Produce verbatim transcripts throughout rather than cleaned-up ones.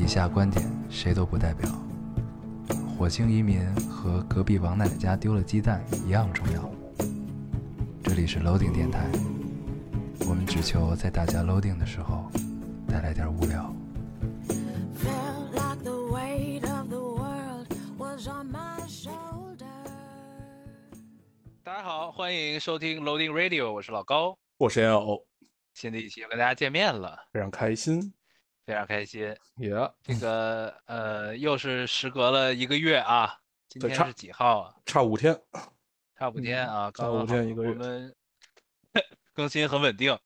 以下观点谁都不代表。火星移民和隔壁王奶奶家丢了鸡蛋一样重要。这里是 Loading 电台，我们只求在大家 Loading 的时候带来点无聊。大家好，欢迎收听 Loading Radio， 我是老高， 我是烟偶， 新的一期又跟大家见面了， 非常开心， 非常开心。 Yeah， 这个呃，又是时隔了一个月啊，今天是几号啊？ 差五天， 差五天啊， 嗯、差五天一个月， 我们更新很稳定，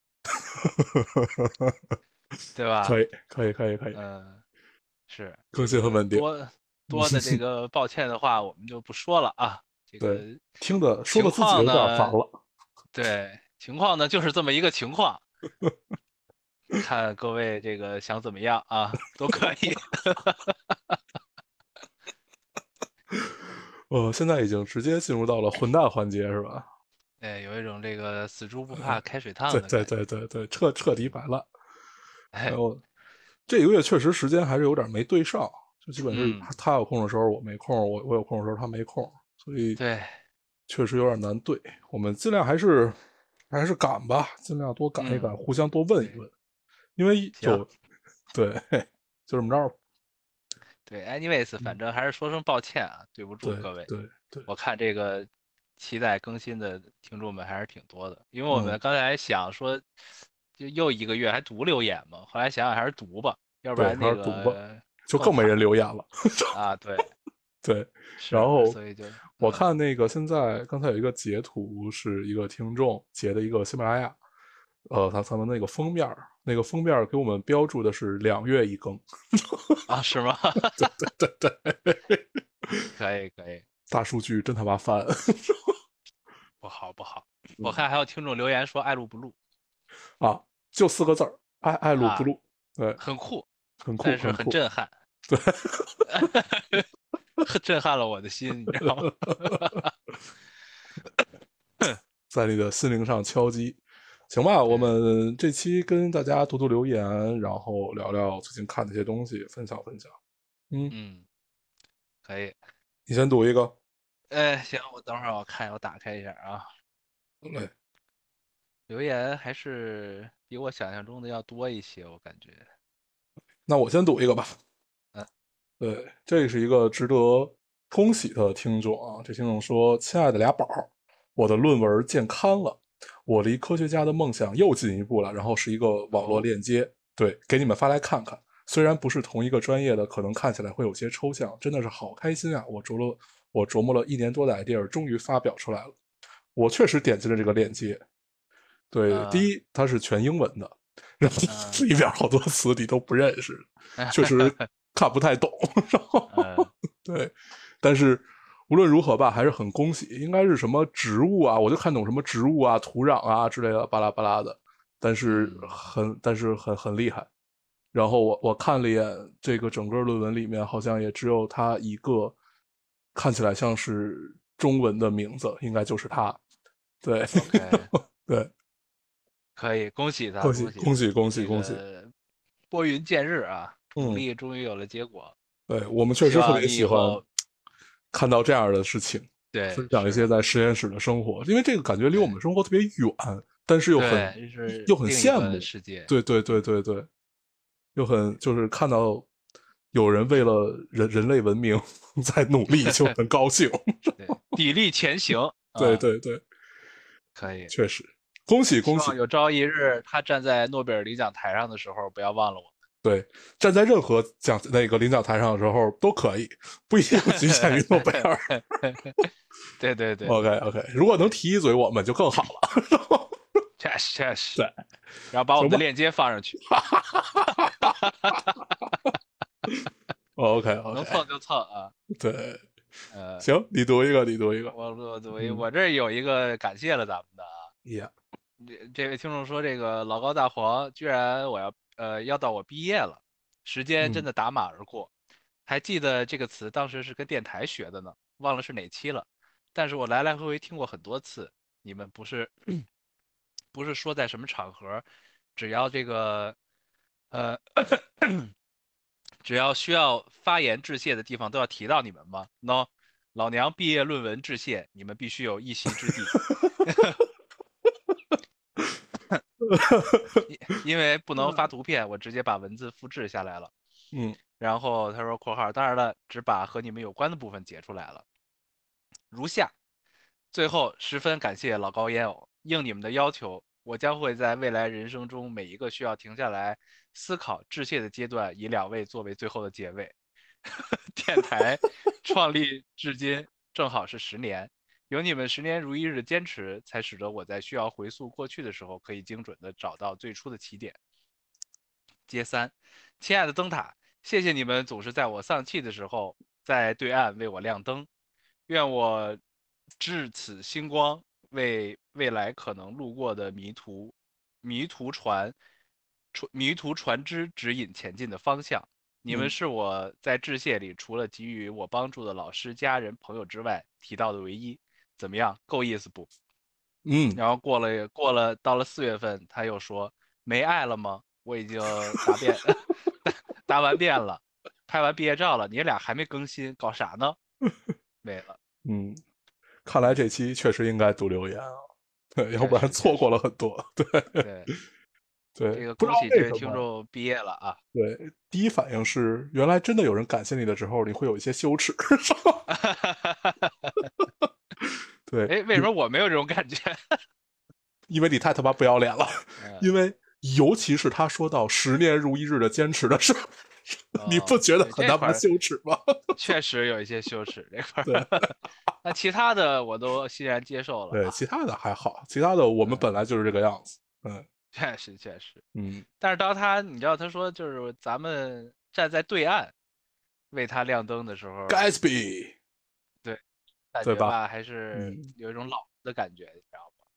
对吧？ 可以，可以，可以，可以。 嗯、呃，是更新很稳定。 多多的这个抱歉的话，我们就不说了啊。这个对，听的说的自己有点烦了。 对，情况呢就是这么一个情况。看各位这个想怎么样啊，都可以。 呃，现在已经直接进入到了混蛋环节，是吧？ 哎，有一种这个死猪不怕开水烫的感觉。对对对对对，彻彻底摆烂。 哎， 我这一个月确实时间还是有点没对上，就基本是他、 嗯、他有空的时候我没空，我我有空的时候他没空，所以对， 确实有点难对。我们尽量还是还是赶吧，尽量多赶一赶， 嗯、 互相多问一问，因为就对，就这么着。 对 ，anyways， 反正还是说声抱歉啊，对不住各位。 对对对， 我看这个期待更新的听众们还是挺多的，因为我们刚才想说，就又一个月还读留言嘛，后来想想还是读吧，要不然那个就更没人留言了啊。对对， 是， 然后所以就我看那个现在刚才有一个截图，是一个听众截的一个喜马拉雅。呃，他咱们那个封面，那个封面给我们标注的是两月一更啊，是吗？ 对对对对， 可以可以， 大数据真他妈烦， 不好不好。我看还有听众留言说爱录不录啊，就四个字儿，爱爱录不录，对， 很酷， 很酷， 但是很震撼， 对， 震撼了我的心，你知道吗？ 在你的心灵上敲击。行吧，我们这期跟大家读读留言，然后聊聊最近看的一些东西，分享分享。嗯嗯，可以。 你先读一个。 哎，行，我等会儿我看，我打开一下啊。 对， 留言还是比我想象中的要多一些，我感觉。 那我先读一个吧。 嗯， 对，这是一个值得恭喜的听众啊。这听众说：“亲爱的俩宝，我的论文见刊了。”我离科学家的梦想又进一步了，然后是一个网络链接，对，给你们发来看看。虽然不是同一个专业的，可能看起来会有些抽象，真的是好开心啊！我琢磨，我琢磨了一年多的 idea 终于发表出来了。我确实点击了这个链接，对， 呃、 第一它是全英文的，然后里边好多词你都不认识，呃、确实看不太懂。然后、呃、对，但是。无论如何吧，还是很恭喜，应该是什么植物啊，我就看懂什么植物啊、土壤啊之类的，巴拉巴拉的，但是很，嗯、但是很很厉害。然后我我看了一眼这个整个论文里面，好像也只有他一个看起来像是中文的名字，应该就是他。对， okay. 对， 可以恭喜他， 恭喜恭喜恭喜恭喜！ 拨云见日啊，努力终于有了结果。 嗯、对，我们确实特别喜欢看到这样的事情， 对， 分享一些在实验室的生活，因为这个感觉离我们生活特别远，但是又很又很羡慕世界。 对对对对对，又很就是看到有人为了人人类文明在努力，就很高兴。 对，砥砺前行。 对对对， 可以， 确实，恭喜恭喜！ 有朝一日他站在诺贝尔领奖台上的时候，不要忘了我们。 对，站在任何奖那个领奖台上的时候都可以，不一定局限于诺贝尔。 对对对 ，OK OK， 如果能提一嘴我们就更好了。 确实确实， 对， 然后把我们的链接放上去。 OK OK， 能蹭就蹭啊。 对， 呃， 行，你读一个，你读一个。 我我读一个，我这有一个感谢了咱们的啊。 Yeah， 这这位听众说，这个老高大黄居然我要呃要到我毕业了，时间真的打马而过。嗯、还记得这个词当时是跟电台学的呢，忘了是哪期了。但是我来来回回听过很多次，你们不是不是说在什么场合，只要这个呃只要需要发言致谢的地方都要提到你们吗？No，老娘毕业论文致谢，你们必须有一席之地。因因为不能发图片，我直接把文字复制下来了。 嗯然后他说（括号）当然了，只把和你们有关的部分截出来了，如下。最后，十分感谢老高烟偶，应你们的要求，我将会在未来人生中每一个需要停下来思考致谢的阶段，以两位作为最后的结尾。电台创立至今正好是十年，有你们十年如一日的坚持，才使得我在需要回溯过去的时候，可以精准的找到最初的起点。接三，亲爱的灯塔，谢谢你们总是在我丧气的时候，在对岸为我亮灯。愿我至此星光，为未来可能路过的迷途迷途船船迷途船只指引前进的方向。你们嗯是我在致谢里除了给予我帮助的老师、家人、朋友之外提到的唯一。怎么样，够意思不？ 嗯， 然后过了过了，到了四月份，他又说没爱了吗？我已经答辩答答完辩了，拍完毕业照了，你俩还没更新，搞啥呢？没了。 嗯，看来这期确实应该读留言啊，对，要确不然实确实， 错过了很多。对对， 对， 这个不知道恭喜这位为什么， 听众毕业了啊！ 对，第一反应是原来真的有人感谢你的时候，你会有一些羞耻。对， 哎，为什么我没有这种感觉？ 因为你太他妈不要脸了。 嗯， 因为尤其是他说到十年如一日的坚持的时候，你不哦， 觉得对， 很他妈这块儿羞耻吗？ 确实有一些羞耻，这块对儿。那其他的我都欣然接受了对， 啊。 其他的还好，其他的我们嗯， 本来就是这个样子。嗯确实确实。 嗯但是当他，你知道，他说就是咱们站在对岸为他亮灯的时候， ，Gatsby， 对，感对吧？ 觉吧，还是嗯， 有一种老的感觉，你知道吗？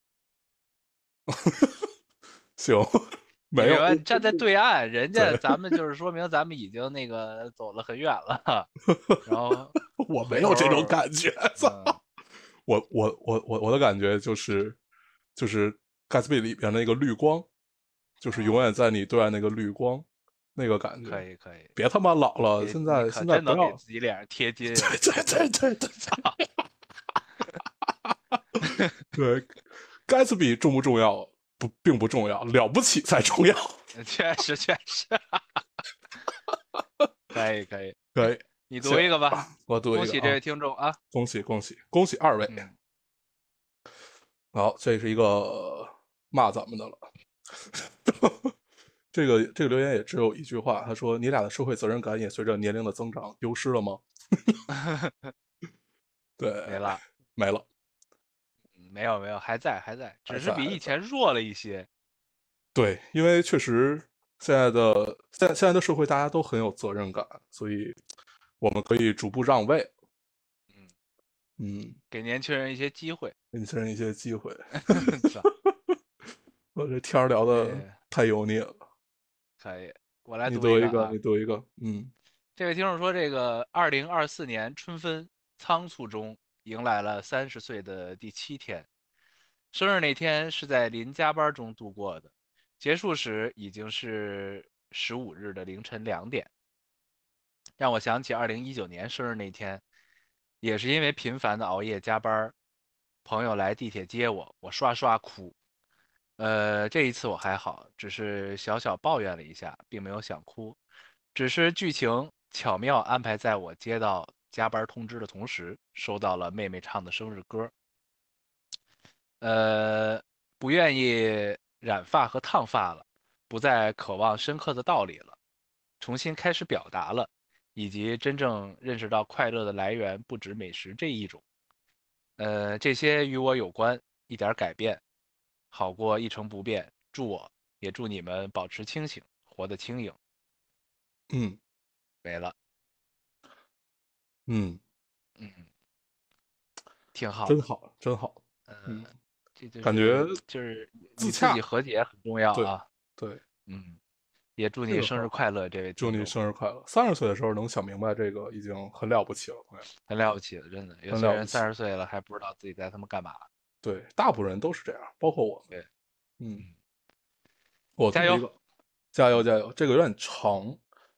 行，没有， 你明白？你站在对岸，人家对， 咱们就是说明咱们已经那个走了很远了，然后我没回头有这种儿感觉。操， 嗯， 我我我我我的感觉就是就是盖茨比里边那个绿光，就是永啊， 远在你对岸那个绿光，那个感觉。 可以可以， 别他妈老了， 给现在你可真现在不要。 能给自己脸上贴金， 对对我天， 对对对对，盖茨比重不重要？不，并不重要，了不起才重要。 确实确实，可以可以， 可以， 你行， 读一个吧， 我读一个啊， 恭喜这位听众啊， 恭喜恭喜恭喜二位。 嗯。 好，这是一个骂咱们的了。这个这个留言也只有一句话，他说：“你俩的社会责任感也随着年龄的增长丢失了吗？”对， 没了， 没了， 嗯没有没有，还在还在， 还只是比以在还在。 前弱了一些。 对，因为确实现在的现在现在的社会大家都很有责任感，所以我们可以逐步让位。 嗯， 嗯， 给年轻人一些机会。 给年轻人一些机会。 操， 我这天儿聊的哎， 太油腻了。 可以，我来你读一读一个， 个啊。 你读一个。嗯这位听众说，这个二零二四年春分仓促中迎来了三十岁的第七天，生日那天是在临加班中度过的，结束时已经是十五日的凌晨两点，让我想起二零一九年生日那天，也是因为频繁的熬夜加班，朋友来地铁接我，我刷刷哭。呃，这一次我还好，只是小小抱怨了一下，并没有想哭，只是剧情巧妙安排在我接到加班通知的同时，收到了妹妹唱的生日歌。呃，不愿意染发和烫发了，不再渴望深刻的道理了，重新开始表达了，以及真正认识到快乐的来源不止美食这一种。呃，这些与我有关，一点儿改变，好过一成不变。祝我，也祝你们保持清醒，活得轻盈。 嗯没了， 嗯， 嗯，挺好的。 真好，真好。嗯， 呃，这就感觉是就是与自己自洽。 和解很重要对啊。 对， 嗯，也祝你这个很好。 生日快乐，这位祝你听众。 生日快乐！三十岁的时候能想明白这个已经很了不起了，朋友， 很了不起了，真的。有些人很了不起。 三十岁了还不知道自己在他妈干嘛。 对，大部分人都是这样，包括我们。 对， 嗯， 嗯，加油， 我读一个，加油嗯加油！这个有点长。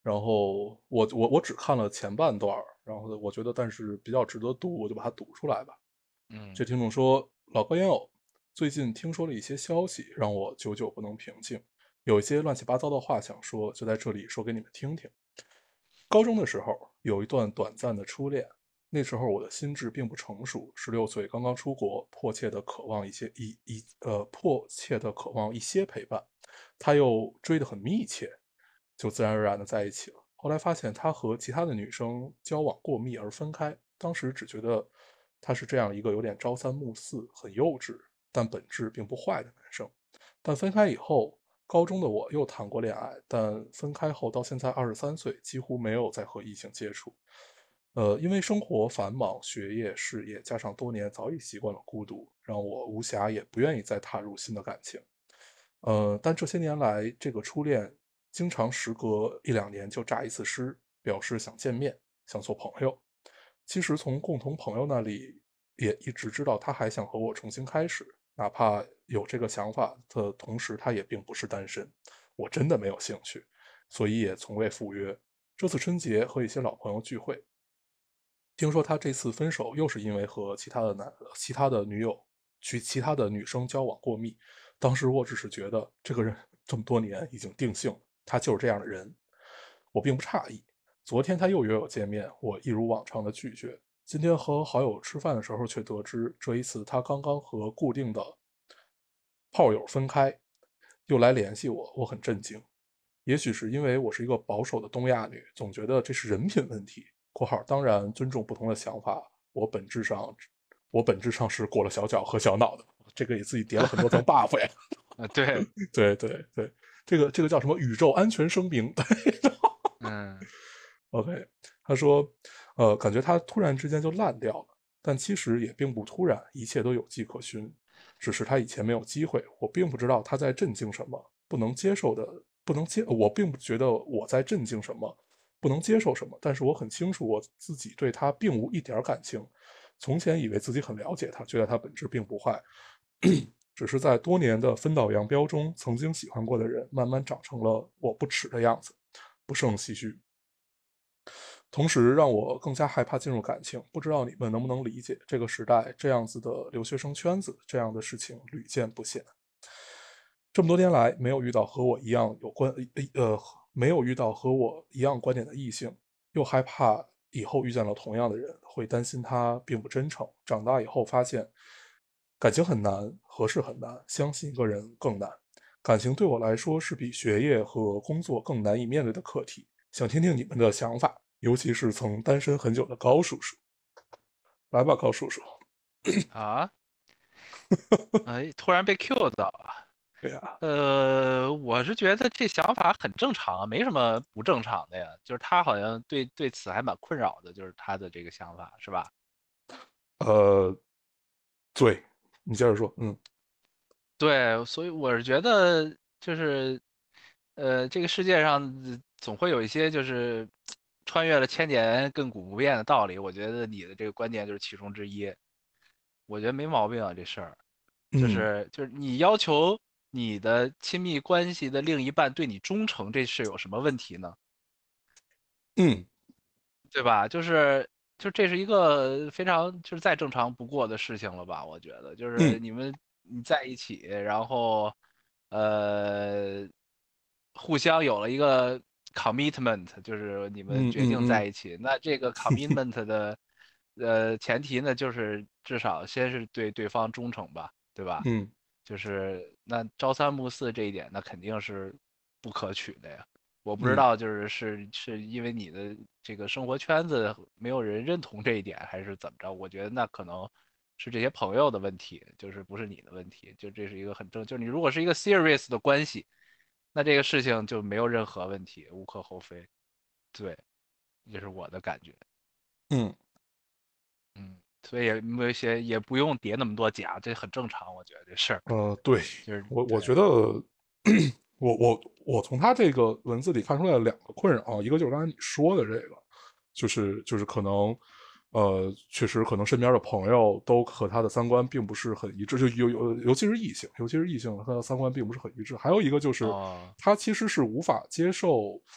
然后我我我只看了前半段，然后我觉得但是比较值得读，我就把它读出来吧。 嗯这听众说，老高烟偶，最近听说了一些消息，让我久久不能平静，有一些乱七八糟的话想说，就在这里说给你们听听。高中的时候有一段短暂的初恋，那时候我的心智并不成熟，十六岁刚刚出国，迫切的渴望一些一一呃迫切的渴望一些陪伴，他又追得很密切，就自然而然的在一起了。后来发现他和其他的女生交往过密而分开，当时只觉得他是这样一个有点朝三暮四、很幼稚，但本质并不坏的男生。但分开以后，高中的我又谈过恋爱，但分开后到现在二十三岁，几乎没有再和异性接触。呃，因为生活繁忙，学业、事业，加上多年早已习惯了孤独，让我无暇也不愿意再踏入新的感情。呃，但这些年来，这个初恋经常时隔一两年就炸一次诗，表示想见面，想做朋友。其实从共同朋友那里也一直知道他还想和我重新开始，哪怕有这个想法的同时，他也并不是单身。我真的没有兴趣，所以也从未赴约。这次春节和一些老朋友聚会，听说他这次分手又是因为和其他的男、其他的女友、去其他的女生交往过密。当时我只是觉得这个人这么多年已经定性了，他就是这样的人，我并不诧异。昨天他又约我见面，我一如往常的拒绝。今天和好友吃饭的时候，却得知这一次他刚刚和固定的炮友分开，又来联系我，我很震惊。也许是因为我是一个保守的东亚女，总觉得这是人品问题。（括号当然尊重不同的想法，我本质上，我本质上是裹了小脚和小脑的，这个给自己叠了很多层 buff 呀。 啊，对， 对对对，这个这个叫什么宇宙安全声明？ 嗯 OK，他说，呃，感觉他突然之间就烂掉了，但其实也并不突然，一切都有迹可循，只是他以前没有机会，我并不知道他在震惊什么，不能接受的，不能接，我并不觉得我在震惊什么，不能接受什么，但是我很清楚我自己对他并无一点感情，从前以为自己很了解他，觉得他本质并不坏，只是在多年的分道扬镳中，曾经喜欢过的人，慢慢长成了我不耻的样子，不胜唏嘘。同时让我更加害怕进入感情。不知道你们能不能理解这个时代这样子的留学生圈子，这样的事情屡见不鲜。这么多年来，没有遇到和我一样有关呃没有遇到和我一样观点的异性，又害怕以后遇见了同样的人，会担心他并不真诚。长大以后发现，感情很难，合适很难，相信一个人更难。感情对我来说是比学业和工作更难以面对的课题。想听听你们的想法，尤其是曾单身很久的高叔叔。来吧，高叔叔。 啊，哎，突然被 Q 到了。 对呀， 呃，我是觉得这想法很正常啊，没什么不正常的呀。就是他好像对对此还蛮困扰的，就是他的这个想法，是吧？ 呃，对，你接着说。嗯对，所以我是觉得就是，呃，这个世界上呃总会有一些就是穿越了千年亘古不变的道理。我觉得你的这个观点就是其中之一，我觉得没毛病啊，这事儿。就嗯是就是你要求你的亲密关系的另一半对你忠诚，这是有什么问题呢？ 嗯对吧？就是就这是一个非常就是再正常不过的事情了吧？我觉得就是嗯你们你在一起，然后呃互相有了一个 commitment，就是你们嗯决定在嗯一起。那这个 commitment 的呃前提呢，就是至少先是对对方忠诚吧，对吧？ 嗯就是那朝三暮四这一点，那肯定是不可取的呀。我不知嗯道，就是是是因为你的这个生活圈子没有人认同这一点，还是怎么着？我觉得那可能是这些朋友的问题，就是不是你的问题。就这是一个很正，就是你如果是一个 serious 的关系，那这个事情就没有任何问题，无可厚非。对，这是我的感觉。 嗯， 嗯，所以也没有一些也不用叠那么多甲，这很正常，我觉得这事儿呃，对， 就是我我对， 觉得，我我我从他这个文字里看出来了两个困扰，一个就是刚才你说的这个，就是就是可能，呃，确实可能身边的朋友都和他的三观并不是很一致，就有有尤其是异性，尤其是异性，他的三观并不是很一致。还有一个就是， 哦， 他其实是无法接受，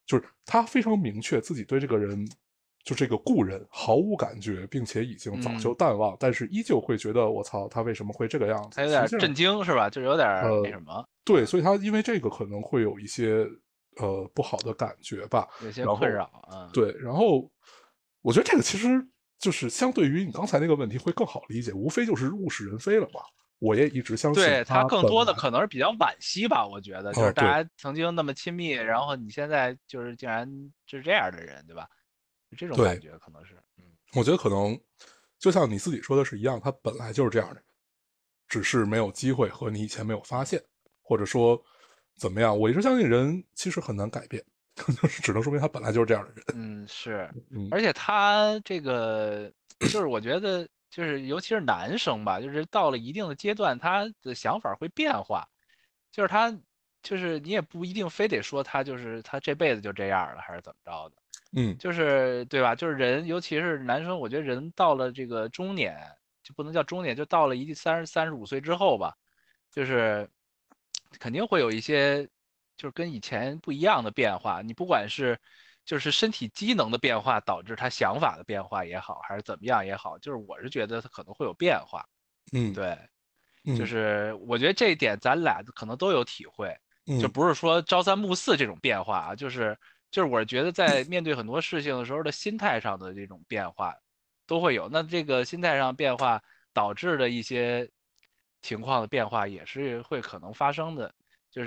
就是他非常明确自己对这个人，就这个故人毫无感觉，并且已经早就淡忘，嗯、但是依旧会觉得我操，他为什么会这个样子？ 他有点震惊是吧？就是有点那什么。 呃、对，所以他因为这个可能会有一些呃不好的感觉吧， 有些困扰啊。对，然后我觉得这个其实就是相对于你刚才那个问题会更好理解，无非就是物是人非了嘛。我也一直相信对他更多的可能是比较惋惜吧，我觉得就是大家曾经那么亲密，然后你现在就是竟然是这样的人，对吧？这种感觉可能是，嗯， 我觉得可能就像你自己说的是一样，他本来就是这样的，只是没有机会和你以前没有发现，或者说怎么样。我一直相信人其实很难改变，就是只能说明他本来就是这样的人。 嗯，是， 嗯， 而且他这个就是我觉得就是尤其是男生吧，就是到了一定的阶段，他的想法会变化，就是他就是你也不一定非得说他就是他这辈子就这样了，还是怎么着的。 嗯， 就是对吧？就是人，尤其是男生，我觉得人到了这个中年，就不能叫中年，就到了一三十三十五岁之后吧，就是肯定会有一些就是跟以前不一样的变化。你不管是就是身体机能的变化导致他想法的变化也好，还是怎么样也好，就是我是觉得他可能会有变化。 嗯， 对，就嗯， 是我觉得这一点咱俩可能都有体会，就嗯， 不是说朝三暮四这种变化啊，就是就是我觉得在面对很多事情的时候的心态上的这种变化都会有。那这个心态上变化导致的一些情况的变化也是会可能发生的。就是，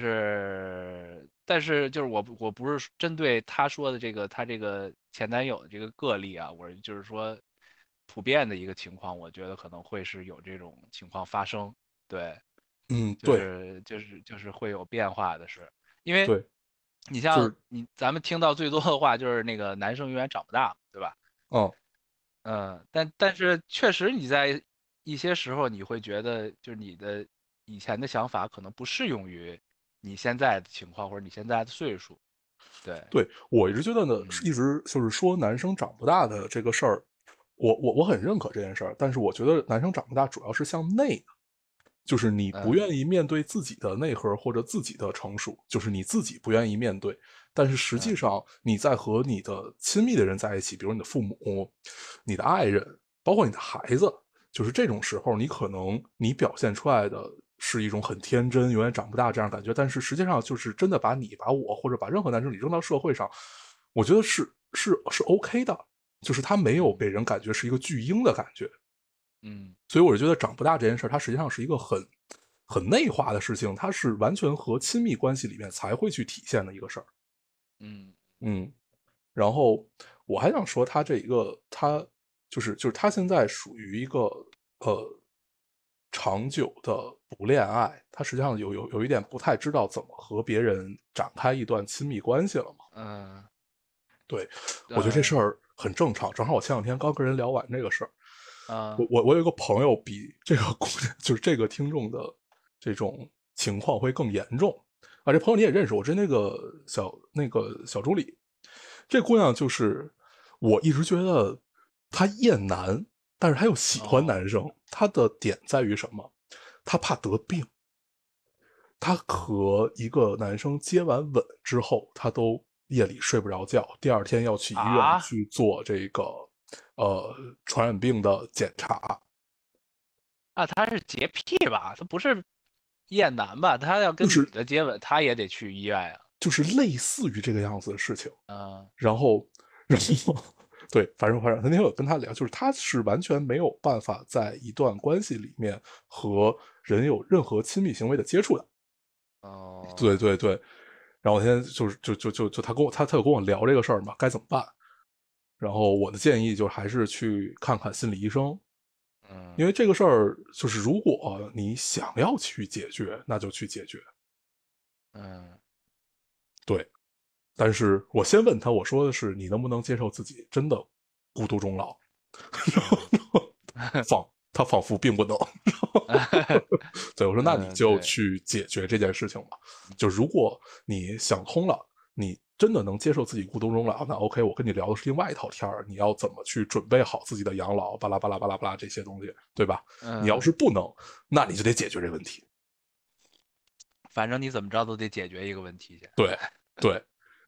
但是就是我我不是针对他说的这个他这个前男友的这个个例啊，我就是说普遍的一个情况，我觉得可能会是有这种情况发生。对， 嗯， 就对， 是就是就是会有变化的是，因为对， 你就是像你咱们听到最多的话就是那个男生永远长不大，对吧？ 哦， 嗯，但但是确实你在一些时候你会觉得，就是你的以前的想法可能不适用于你现在的情况或者你现在的岁数。对， 对，我一直觉得呢， 嗯一直就是说男生长不大的这个事儿，我我我很认可这件事儿，但是我觉得男生长不大主要是向内的。就是你不嗯愿意面对自己的内核或者自己的成熟，就是你自己不愿意面对。但是实际嗯上你在和你的亲密的人在一起，比如你的父母、你的爱人，包括你的孩子，就是这种时候，你可能你表现出来的是一种很天真、永远长不大这样的感觉，但是实际上就是真的把你、把我或者把任何男生你扔到社会上，我觉得是是是 OK 的，就是他没有嗯给人感觉是一个巨婴的感觉。 嗯所以我是觉得长不大这件事儿，它实际上是一个很很内化的事情，它是完全和亲密关系里面才会去体现的一个事儿。 嗯嗯，然后我还想说，他这一个他就是就是他现在属于一个呃长久的不恋爱，他实际上有有有一点不太知道怎么和别人展开一段亲密关系了嘛。 嗯对，我觉得这事嗯儿很正常。正好我前两天刚跟人聊完这个事儿，我嗯我我有一个朋友比这个姑娘，就是这个听众的这种情况会更严重啊。这朋友你也认识，我是那个小那个小助理。这姑娘就是我一直觉得她厌男，但是她又喜欢哦男生。她的点在于什么？她怕得病。她和一个男生接完吻之后，她都夜里睡不着觉，第二天要去医院啊去做这个呃传染病的检查。 啊，他是洁癖吧？他不是厌男吧？他要跟女就是的接吻，他也得去医院呀。 就是类似于这个样子的事情。 嗯然后，然后，对，反正反正那天我跟他聊，就是他是完全没有办法在一段关系里面和人有任何亲密行为的接触的。对哦对对，然后我现在就是就就就就他跟我他他有跟我聊这个事儿嘛，该怎么办？然后我的建议就还是去看看心理医生，因嗯为这个事儿就是如果你想要去解决，那就去解决。 嗯对，但是我先问他，我说的是你能不能接受自己真的孤独终老？ 嗯仿他仿佛并不能。对，我说那你嗯，对， 就去解决这件事情吧。就如果你想通了，你真的能接受自己孤独终老，那 OK，我跟你聊的是另外一套天儿，你要怎么去准备好自己的养老，巴拉巴拉巴拉巴拉这些东西，对吧？你要嗯， 是不能，那你就得解决这个问题。 反正你怎么着都得解决一个问题去。 对对，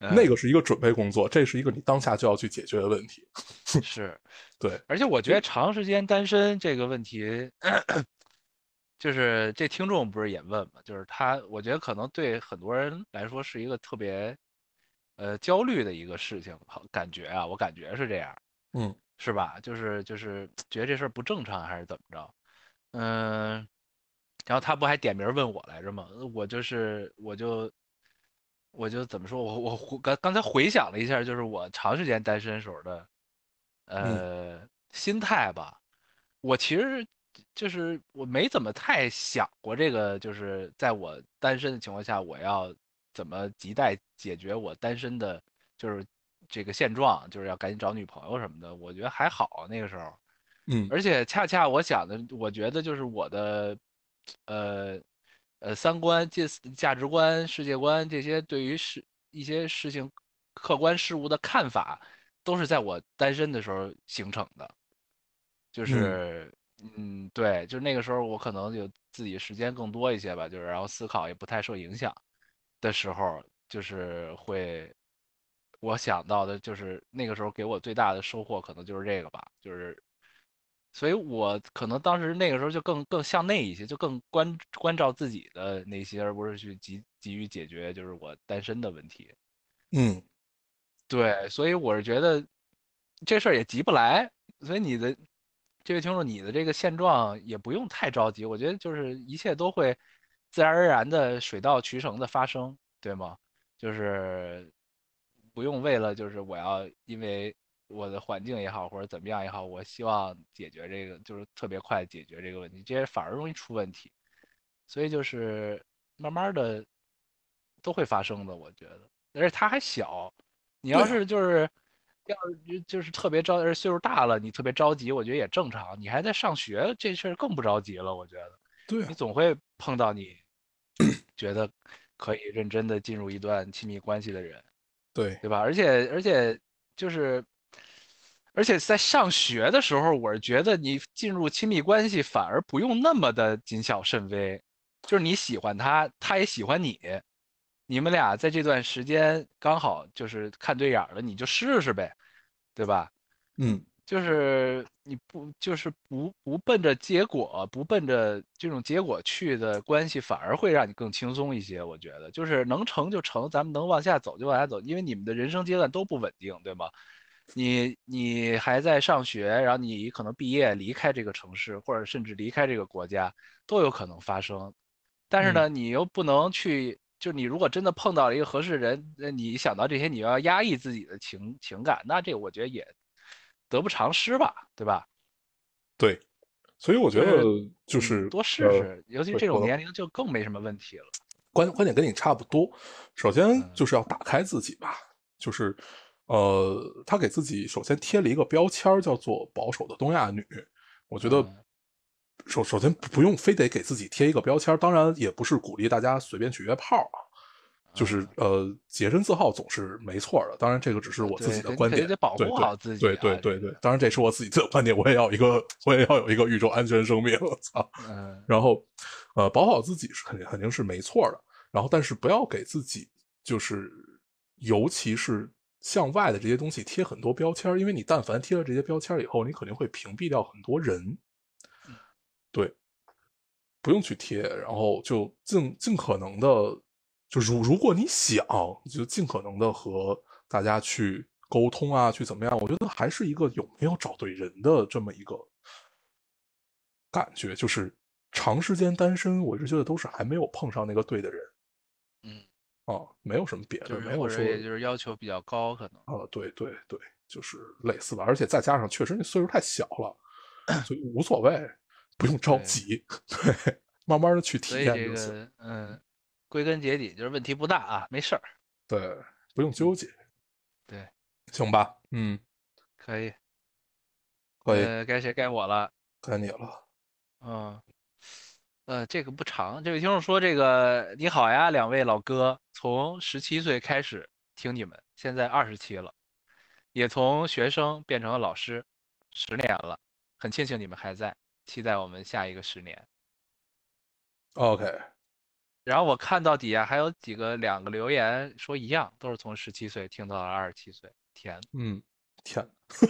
那个是一个准备工作，这是一个你当下就要去解决的问题。 是， 对， 而且我觉得长时间单身这个问题，就是这听众不是也问嘛，就是他，我觉得可能对很多人来说是一个特别，呃，焦虑的一个事情，好感觉啊，我感觉是这样， 嗯是吧？就是就是觉得这事儿不正常还是怎么着？嗯，然后他不还点名问我来着吗？我就是我就我就怎么说？我我回刚刚才回想了一下，就是我长时间单身时候的嗯呃心态吧。我其实就是我没怎么太想过这个，就是在我单身的情况下，我要怎么亟待解决我单身的，就是这个现状，就是要赶紧找女朋友什么的。我觉得还好那个时候。 嗯而且恰恰我想的，我觉得就是我的，呃，呃，三观、价价值观、世界观这些对于事一些事情、客观事物的看法，都是在我单身的时候形成的。就嗯是，嗯，对，就是那个时候我可能有自己时间更多一些吧，就是然后思考也不太受影响的时候，就是会，我想到的就是那个时候给我最大的收获可能就是这个吧，就是。所以我可能当时那个时候就更更向内一些，就更关关照自己的那些，而不是去急急于解决就是我单身的问题。 嗯， 对，所以我是觉得这事儿也急不来，所以你的这位听众，你的这个现状也不用太着急，我觉得就是一切都会自然而然的水到渠成的发生，对吗？就是不用为了就是我要因为我的环境也好或者怎么样也好，我希望解决这个就是特别快解决这个问题，这些反而容易出问题，所以就是慢慢的都会发生的，我觉得，而且他还小。你要对呀， 是就是要是就是特别着，而岁数大了，你特别着急，我觉得也正常。你还在上学，这事儿更不着急了。我觉得， 对呀， 你总会碰到你觉得可以认真的进入一段亲密关系的人， 对， 对吧？而且而且就是，而且在上学的时候，我是觉得你进入亲密关系反而不用那么的谨小慎微，就是你喜欢他，他也喜欢你，你们俩在这段时间刚好就是看对眼儿了，你就试试呗，对吧？ 嗯就是你不就是不不奔着结果，不奔着这种结果去的关系，反而会让你更轻松一些。我觉得就是能成就成，咱们能往下走就往下走，因为你们的人生阶段都不稳定，对吗？你你还在上学，然后你可能毕业离开这个城市，或者甚至离开这个国家，都有可能发生。但是嗯呢，你又不能去，就你如果真的碰到了一个合适的人，那你想到这些，你要压抑自己的情情感，那这个我觉得也得不偿失吧，对吧？ 对，所以我觉得就是嗯， 就是多试呃， 试，尤其对，我的这种年龄就更没什么问题了。 观观点跟你差不多。首先嗯就是要打开自己吧，就是呃，他给自己首先贴了一个标签儿叫做保守的东亚女。我觉得嗯首首先不用非得给自己贴一个标签儿，当然也不是鼓励大家随便去约炮啊。就是嗯， 呃，洁身自好总是没错的，当然这个只是呃， 我自己对， 的观点。 肯你肯定得保对对护好自己对对啊， 对对， 这个， 当然这是我自己的观点，我也要有一个我也要有一个宇宙安全生命，我操！ 嗯然后呃，保护好自己是肯定肯定是没错的，然后但是不要给自己就是尤其是向外的这些东西贴很多标签，因为你但凡贴了这些标签以后，你肯定会屏蔽掉很多人。 嗯对，不用去贴，然后就尽尽可能的，就如如果你想，就尽可能的和大家去沟通啊，去怎么样？我觉得还是一个有没有找对人的这么一个感觉，就是长时间单身，我是觉得都是还没有碰上那个对的人嗯， 啊，没有什么别的， 就是没有说或者也就是要求比较高，可能。 啊，对对对，就是类似吧，而且再加上确实你岁数太小了，所以无所谓，不用着对， 急，对，慢慢的去体所以验就行， 这个嗯，归根结底就是问题不大啊，没事儿。 对，不用纠嗯， 结。 对， 行吧，嗯， 可以。 可以， 呃，该谁该我了。 该你了。 嗯，呃，这个不长。这位听众说：“这个你好呀，两位老哥，从十七岁开始听你们，现在二十七了，也从学生变成了老师，十年了，很庆幸你们还在，期待我们下一个十年。” OK， 然后我看到底下还有几个两个留言说一样，都是从十七岁听到了二十七岁。天， 嗯，天，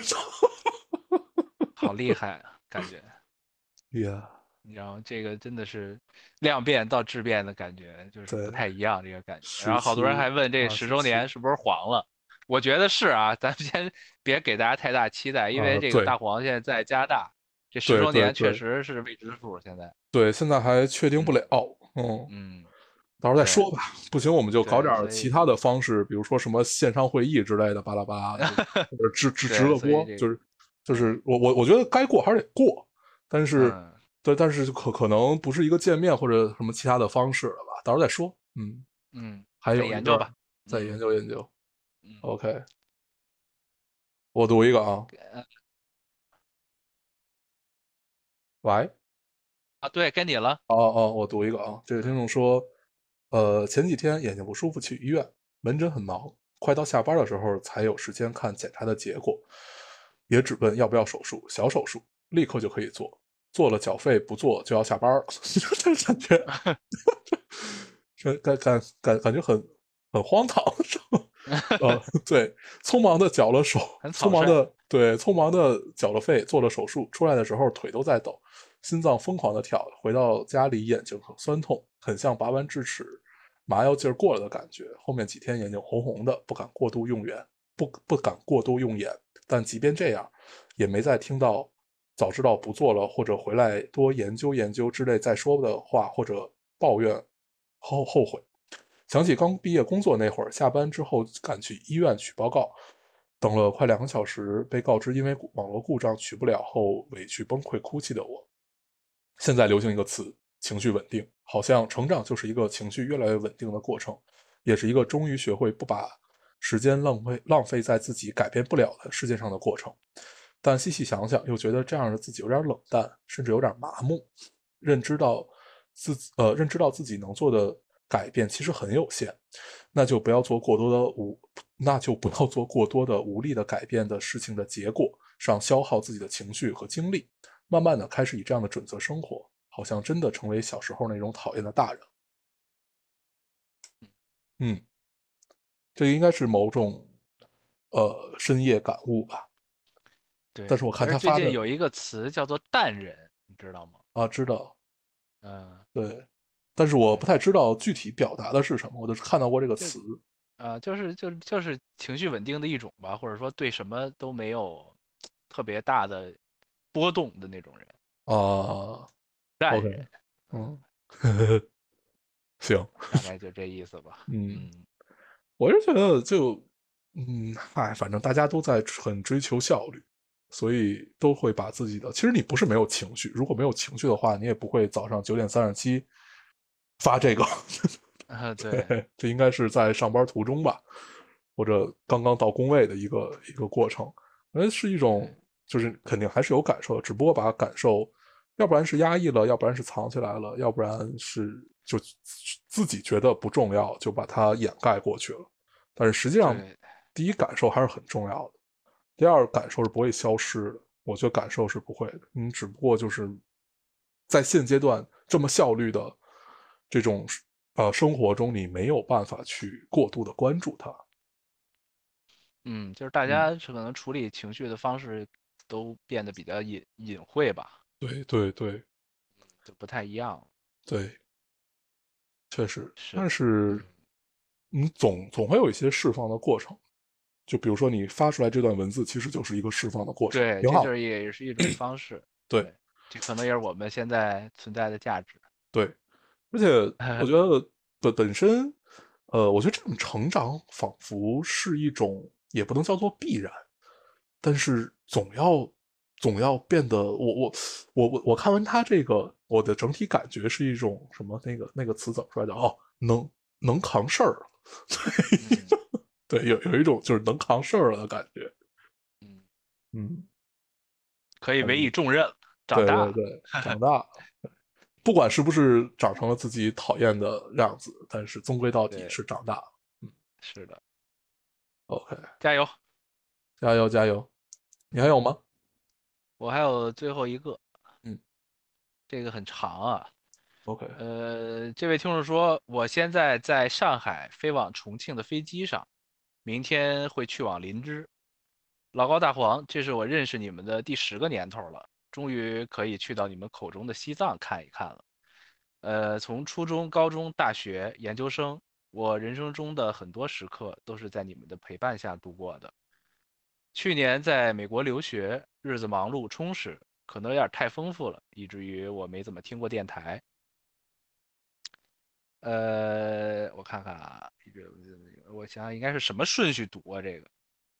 好厉害啊，感觉。 呀， 然后这个真的是量变到质变的感觉，就是不对， 太一样这个感觉。然十后好多人七、 还问这十周二十七， 年是不是黄了？我觉得是啊，咱们先别给大家太大期待，因为啊， 这个对， 大黄现在在加拿大，这十对周年确对对实是未知数。现在， 对，现在还确定不嗯了，嗯， 嗯， 到时候再对说吧。不行，我们就搞点对， 儿所以其他的方式，比如说什么线上会议之类的，巴拉巴拉，就或者直直直对， 个播， 所以这个， 就是就嗯是我我我觉得该过还是得过，但是嗯对，但是可可能不是一个见面或者什么其他的方式了吧，到时候再说。嗯， 嗯， 还再有一阵儿研究吧。 再研嗯究研究。 嗯， OK，我读一个啊， 呃喂。 啊，对，该你了。 哦哦，我读一个啊，这个听众说，呃，前几天眼睛不舒服去医院，门诊很忙，快到下班的时候才有时间看检查的结果，也只问要不要手术，小手术立刻就可以做，做了缴费，不做就要下班儿，这感觉，这感感感感觉很很荒唐，是吧？呃，对，匆忙的缴了手， 很匆忙草率。 的对，匆忙的缴了费，做了手术，出来的时候腿都在抖，心脏疯狂的跳，回到家里眼睛很酸痛，很像拔完智齿，麻药劲儿过了的感觉。后面几天眼睛红红的，不敢过度用眼，不不敢过度用眼，但即便这样，也没再听到早知道不做了或者回来多研究研究之类再说的话，或者抱怨后后悔。想起刚毕业工作那会儿，下班之后赶去医院取报告，等了快两个小时，被告知因为网络故障取不了后，委屈崩溃哭泣的我。现在流行一个词，情绪稳定，好像成长就是一个情绪越来越稳定的过程，也是一个终于学会不把时间浪费浪费在自己改变不了的世界上的过程。但细细想想，又觉得这样的自己有点冷淡，甚至有点麻木。认知到自呃认知到自己能做的改变其实很有限，那就不要做过多的无，那就不要做过多的无力的改变的事情的结果上消耗自己的情绪和精力。慢慢的开始以这样的准则生活，好像真的成为小时候那种讨厌的大人。嗯，这应该是某种呃深夜感悟吧。但是对， 我看而最他发的近有一个词叫做“淡人”，你知道吗？ 啊，知道， 嗯， 对，但是我不对， 太知道具体表达的是什么，我就看到过这个就词啊、就是就就是情绪稳定的一种吧，或者说对什么都没有特别大的波动的那种人， 啊。 淡 OK， 人，嗯， 嗯，行， 大概就这意思吧。 嗯， 嗯， 我是觉得就，嗯，嗨，反正大家都在很追求效率，所以都会把自己的，其实你不是没有情绪，如果没有情绪的话，你也不会早上九点三十七发这个， 啊，对， 对，这应该是在上班途中吧，或者刚刚到工位的一个一个过程，我觉得是一种， 对， 就是肯定还是有感受的，只不过把感受，要不然是压抑了，要不然是藏起来了，要不然是就自己觉得不重要，就把它掩盖过去了。但是实际上， 对， 第一感受还是很重要的，第二感受是不会消失的。我觉得感受是不会的，你只不过就是在现阶段这么效率的这种呃生活中，你没有办法去过度的关注它。 嗯，就是大嗯， 家是可能处理情绪的方式都变得比较隐隐晦吧， 对对对就不太一样。 对，确实，但是的， 是嗯， 你总总会有一些释放的过程。就比如说你发出来这段文字，其实就是一个释放的过程， 对， 挺好的。 这就是也是一种方式。 对对，这可能也是我们现在存在的价值。 对，而且我觉得本本身，呃，我觉得这种成长仿佛是一种，也不能叫做必然，但是总要总要变得，我我我我我看完他这个，我的整体感觉是一种什么？那个那个词怎么说来着？哦，能能扛事儿了， 嗯对对，有有一种就是能扛事儿了的感觉， 嗯， 嗯， 可以委以感觉重任了，长对对大了。 对，长大了。不管是不是长成了自己讨厌的样子，但是终归到底对， 是长大了。嗯是的， ，OK， 加油！ 加油加油！你还嗯， 有吗？ 我还有最后一个， 嗯这个很长啊。 OK， 呃，这位听众说，我现在在上海飞往重庆的飞机上，明天会去往林芝。老高大黄，这是我认识你们的第十个年头了，终于可以去到你们口中的西藏看一看了。呃，从初中、高中、大学、研究生，我人生中的很多时刻都是在你们的陪伴下度过的。去年在美国留学，日子忙碌充实，可能有点太丰富了，以至于我没怎么听过电台。呃，我看看啊，我想想应该是什么顺序读啊？这个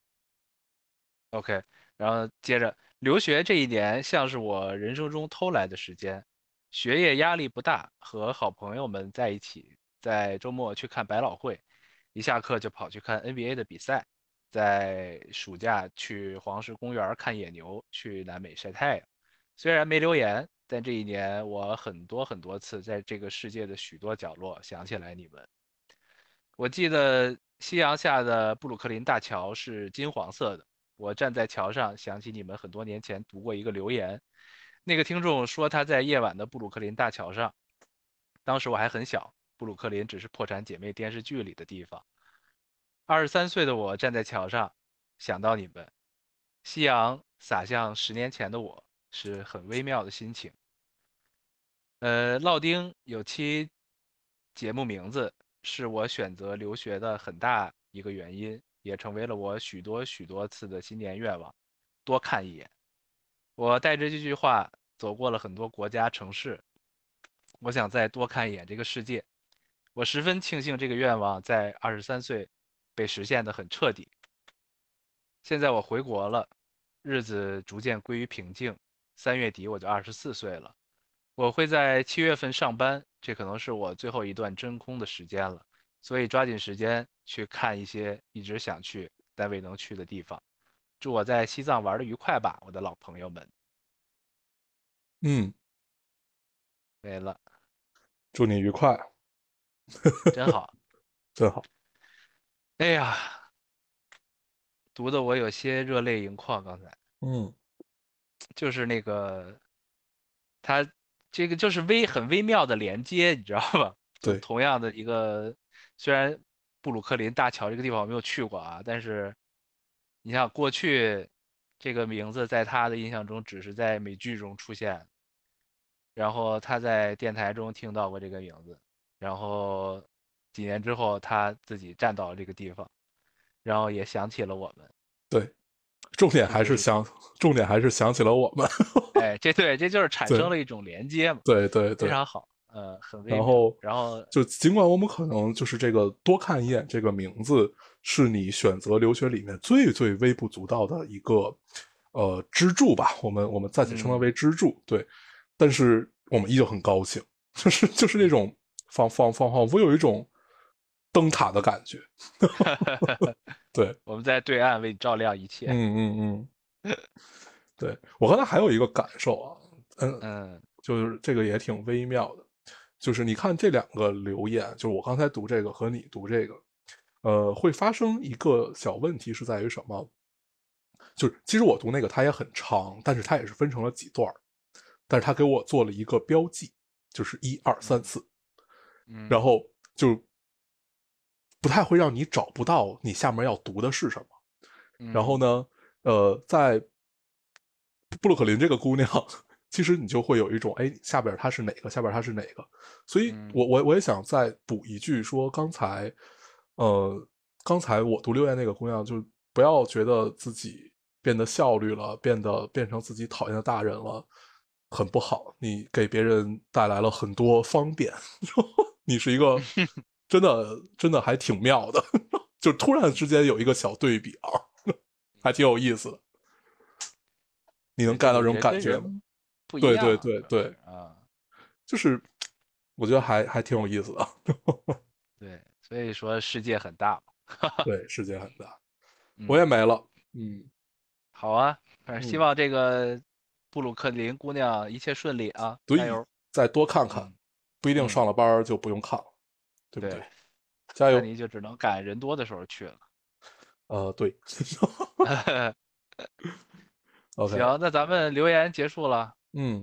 OK，然后接着，留学这一年像是我人生中偷来的时间，学业压力不大，和好朋友们在一起，在周末去看百老汇，一下课就跑去看 N B A 的比赛，在暑假去黄石公园儿看野牛，去南美晒太阳。虽然没留言，但这一年我很多很多次在这个世界的许多角落想起来你们。我记得夕阳下的布鲁克林大桥是金黄色的。我站在桥上，想起你们很多年前读过一个留言，那个听众说他在夜晚的布鲁克林大桥上，当时我还很小，布鲁克林只是破产姐妹电视剧里的地方。二十三岁的我站在桥上，想到你们，夕阳洒向十年前的我，是很微妙的心情。呃，烙丁有期节目名字是我选择留学的很大一个原因，也成为了我许多许多次的新年愿望，多看一眼。我带着这句话走过了很多国家城市，我想再多看一眼这个世界。我十分庆幸这个愿望在二十三岁被实现的很彻底。现在我回国了，日子逐渐归于平静。三月底我就二十四岁了。我会在七月份上班，这可能是我最后一段真空的时间了，所以抓紧时间去看一些一直想去但未能去的地方。祝我在西藏玩的愉快吧，我的老朋友们。 嗯， 没了， 祝你愉快， 真好。 真好。 哎呀，读的我有些热泪盈眶。刚才嗯， 就是那个他这个就是微很微妙的连接，你知道吧？就对， 同样的一个，虽然布鲁克林大桥这个地方我没有去过啊，但是你想过去这个名字在他的印象中只是在美剧中出现，然后他在电台中听到过这个名字，然后几年之后他自己站到了这个地方，然后也想起了我们， 对，重点这就是还是想，重点还是想起了我们。 哎，这对，这就是产生对， 了一种连接嘛， 对，对，对。 非常好，呃，很微妙。 然后， 然后就尽管我们可能就是这个多看一眼这个名字是你选择留学里面最最微不足道的一个呃支柱吧，我们我们暂且称它为嗯支柱，对。但是我们依旧很高兴，就是就是那嗯， 种仿仿仿仿佛有一种灯塔的感觉。对， 我们在对岸为你照亮一切。 嗯嗯嗯，对，我刚才还有一个感受啊，嗯， 嗯就是这个也挺微妙的，就是你看这两个留言，就是我刚才读这个和你读这个，呃，会发生一个小问题是在于什么？就是其实我读那个它也很长，但是它也是分成了几段儿，但是它给我做了一个标记，就是一二三嗯四，然嗯后就不太会让你找不到你下面要读的是什么。然后嗯呢，呃，在布鲁克林这个姑娘，其实你就会有一种，哎，下边她是哪个，下边她是哪个。所以嗯我我我也想再补一句说，刚才，呃，刚才我读留言那个姑娘，就不要觉得自己变得效率了，变得变成自己讨厌的大人了，很不好。你给别人带来了很多方便，你是一个真的真的还挺妙的，就突然之嗯， 间有一个小对比啊，还挺有意思的。你能对， get 到这种就人感觉吗？ 跟人不一对对样，主要是对对， 啊， 就是我觉得还还挺有意思的。 对，所以说世界很大嘛。 对，世界很大，我也嗯， 没了。嗯好啊，反正希嗯， 望这个布鲁克林姑娘一切顺利啊，加对， 油。 再多看看， 嗯不一定嗯， 上了班儿就不用看了，对不对， 对？加油。 那你就只能赶人多的时候去了。 呃，对。OK， 行，那咱们留言结束了。 嗯，